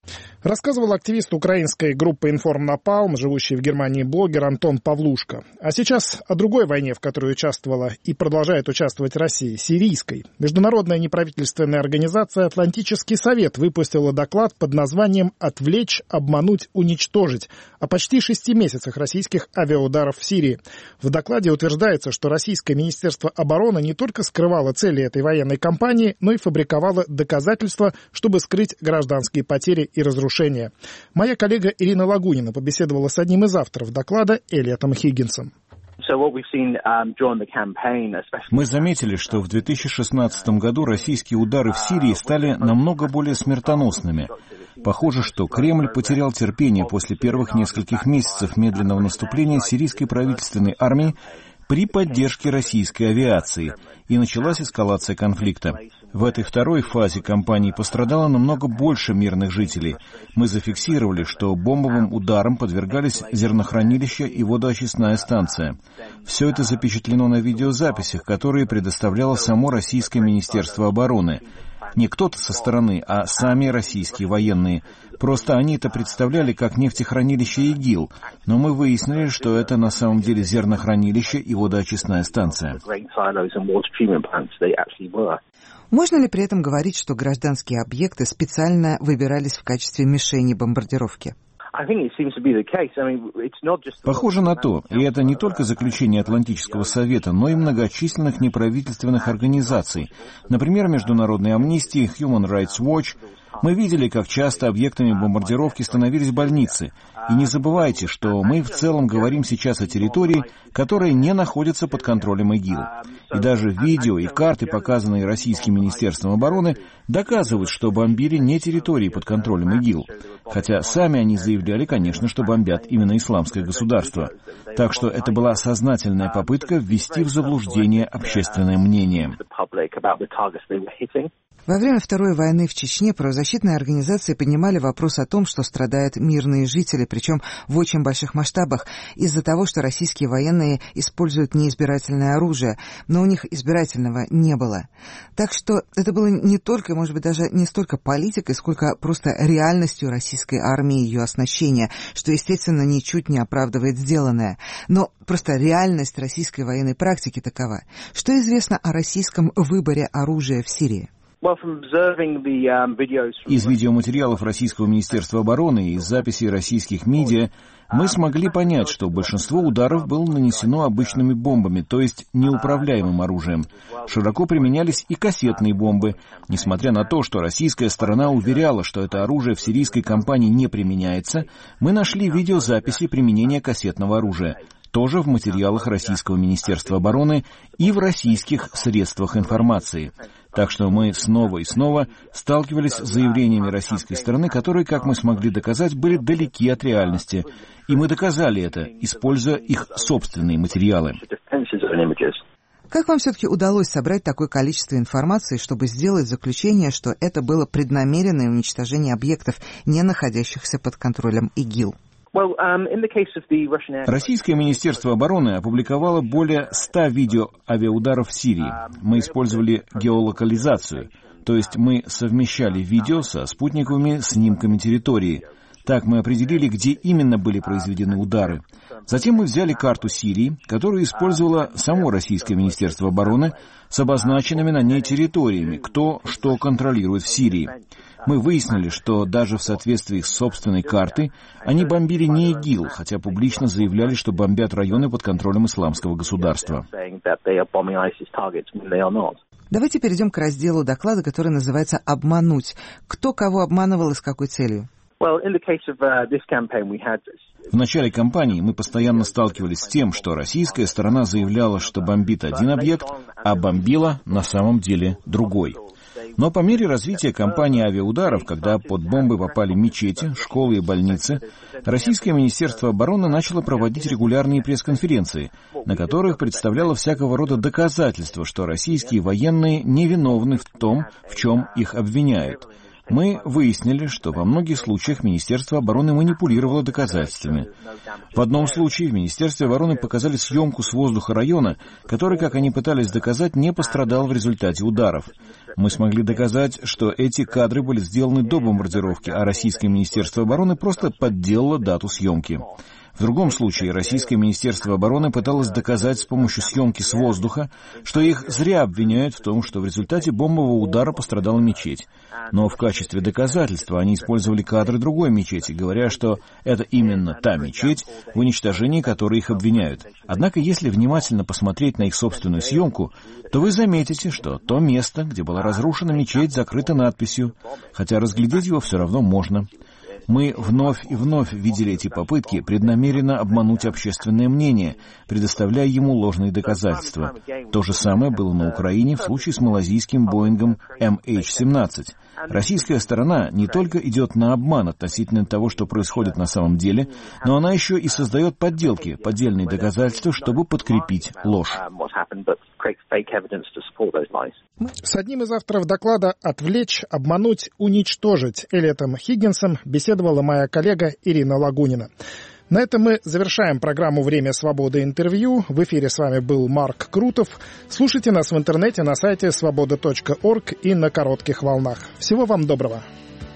Рассказывал активист украинской группы «Информнапалм», живущий в Германии блогер Антон Павлушко. А сейчас о другой войне, в которой участвовала и продолжает участвовать Россия, сирийской. Международная неправительственная организация «Атлантический совет» выпустила доклад под названием «Отвлечь, обмануть, уничтожить» о почти 6 месяцах российских авиаударов в Сирии. В докладе утверждается, что российское Министерство обороны не только скрывало цели этой военной кампании, но и фабриковало доказательства, чтобы скрыть гражданские потери и разрушения. Моя коллега Ирина Лагунина побеседовала с одним из авторов доклада Элиотом Хиггинсом. Мы заметили, что в 2016 году российские удары в Сирии стали намного более смертоносными. Похоже, что Кремль потерял терпение после первых нескольких месяцев медленного наступления сирийской правительственной армии при поддержке российской авиации, и началась эскалация конфликта. В этой второй фазе кампании пострадало намного больше мирных жителей. Мы зафиксировали, что бомбовым ударам подвергались зернохранилища и водоочистная станция. Все это запечатлено на видеозаписях, которые предоставляло само Российское Министерство обороны. Не кто-то со стороны, а сами российские военные. Просто они это представляли как нефтехранилище ИГИЛ, но мы выяснили, что это на самом деле зернохранилище и водоочистная станция. Можно ли при этом говорить, что гражданские объекты специально выбирались в качестве мишени бомбардировки? Похоже на то, и это не только заключение Атлантического совета, но и многочисленных неправительственных организаций, например, Международной амнистии, Human Rights Watch. Мы видели, как часто объектами бомбардировки становились больницы. И не забывайте, что мы в целом говорим сейчас о территории, которая не находится под контролем ИГИЛ. И даже видео и карты, показанные Российским Министерством обороны, доказывают, что бомбили не территории под контролем ИГИЛ. Хотя сами они заявляли, конечно, что бомбят именно исламское государство. Так что это была сознательная попытка ввести в заблуждение общественное мнение. Во время Второй войны в Чечне правозащитные организации поднимали вопрос о том, что страдают мирные жители, причем в очень больших масштабах, из-за того, что российские военные используют неизбирательное оружие, но у них избирательного не было. Так что это было не только, может быть, даже не столько политикой, сколько просто реальностью российской армии и ее оснащения, что, естественно, ничуть не оправдывает сделанное. Но просто реальность российской военной практики такова. Что известно о российском выборе оружия в Сирии? Из видеоматериалов Российского Министерства обороны и из записей российских медиа мы смогли понять, что большинство ударов было нанесено обычными бомбами, то есть неуправляемым оружием. Широко применялись и кассетные бомбы. Несмотря на то, что российская сторона уверяла, что это оружие в сирийской кампании не применяется, мы нашли видеозаписи применения кассетного оружия. Тоже в материалах Российского Министерства обороны и в российских средствах информации. Так что мы снова и снова сталкивались с заявлениями российской стороны, которые, как мы смогли доказать, были далеки от реальности. И мы доказали это, используя их собственные материалы. Как вам все-таки удалось собрать такое количество информации, чтобы сделать заключение, что это было преднамеренное уничтожение объектов, не находящихся под контролем ИГИЛ? Российское Министерство обороны опубликовало более 100 видео авиаударов в Сирии. Мы использовали геолокализацию, то есть мы совмещали видео со спутниковыми снимками территории. Так мы определили, где именно были произведены удары. Затем мы взяли карту Сирии, которую использовало само Российское Министерство обороны, с обозначенными на ней территориями, кто что контролирует в Сирии. Мы выяснили, что даже в соответствии с собственной картой они бомбили не ИГИЛ, хотя публично заявляли, что бомбят районы под контролем исламского государства. Давайте перейдем к разделу доклада, который называется «Обмануть». Кто кого обманывал и с какой целью? В начале кампании мы постоянно сталкивались с тем, что российская сторона заявляла, что бомбит один объект, а бомбила на самом деле другой. Но по мере развития кампании авиаударов, когда под бомбы попали мечети, школы и больницы, Российское Министерство обороны начало проводить регулярные пресс-конференции, на которых представляло всякого рода доказательства, что российские военные невиновны в том, в чем их обвиняют. Мы выяснили, что во многих случаях Министерство обороны манипулировало доказательствами. В одном случае в Министерстве обороны показали съемку с воздуха района, который, как они пытались доказать, не пострадал в результате ударов. Мы смогли доказать, что эти кадры были сделаны до бомбардировки, а российское Министерство обороны просто подделало дату съемки. В другом случае российское Министерство обороны пыталось доказать с помощью съемки с воздуха, что их зря обвиняют в том, что в результате бомбового удара пострадала мечеть. Но в качестве доказательства они использовали кадры другой мечети, говоря, что это именно та мечеть, в уничтожении которой их обвиняют. Однако, если внимательно посмотреть на их собственную съемку, то вы заметите, что то место, где была разрушена мечеть, закрыто надписью, хотя разглядеть его все равно можно. Мы вновь и вновь видели эти попытки преднамеренно обмануть общественное мнение, предоставляя ему ложные доказательства. То же самое было на Украине в случае с малазийским Боингом MH17. Российская сторона не только идет на обман относительно того, что происходит на самом деле, но она еще и создает подделки, поддельные доказательства, чтобы подкрепить ложь. С одним из авторов доклада «Отвлечь, обмануть, уничтожить» Элиотом Хиггинсом беседовала моя коллега Ирина Лагунина. На этом мы завершаем программу «Время свободы. Интервью». В эфире с вами был Марк Крутов. Слушайте нас в интернете на сайте svoboda.org и на коротких волнах. Всего вам доброго.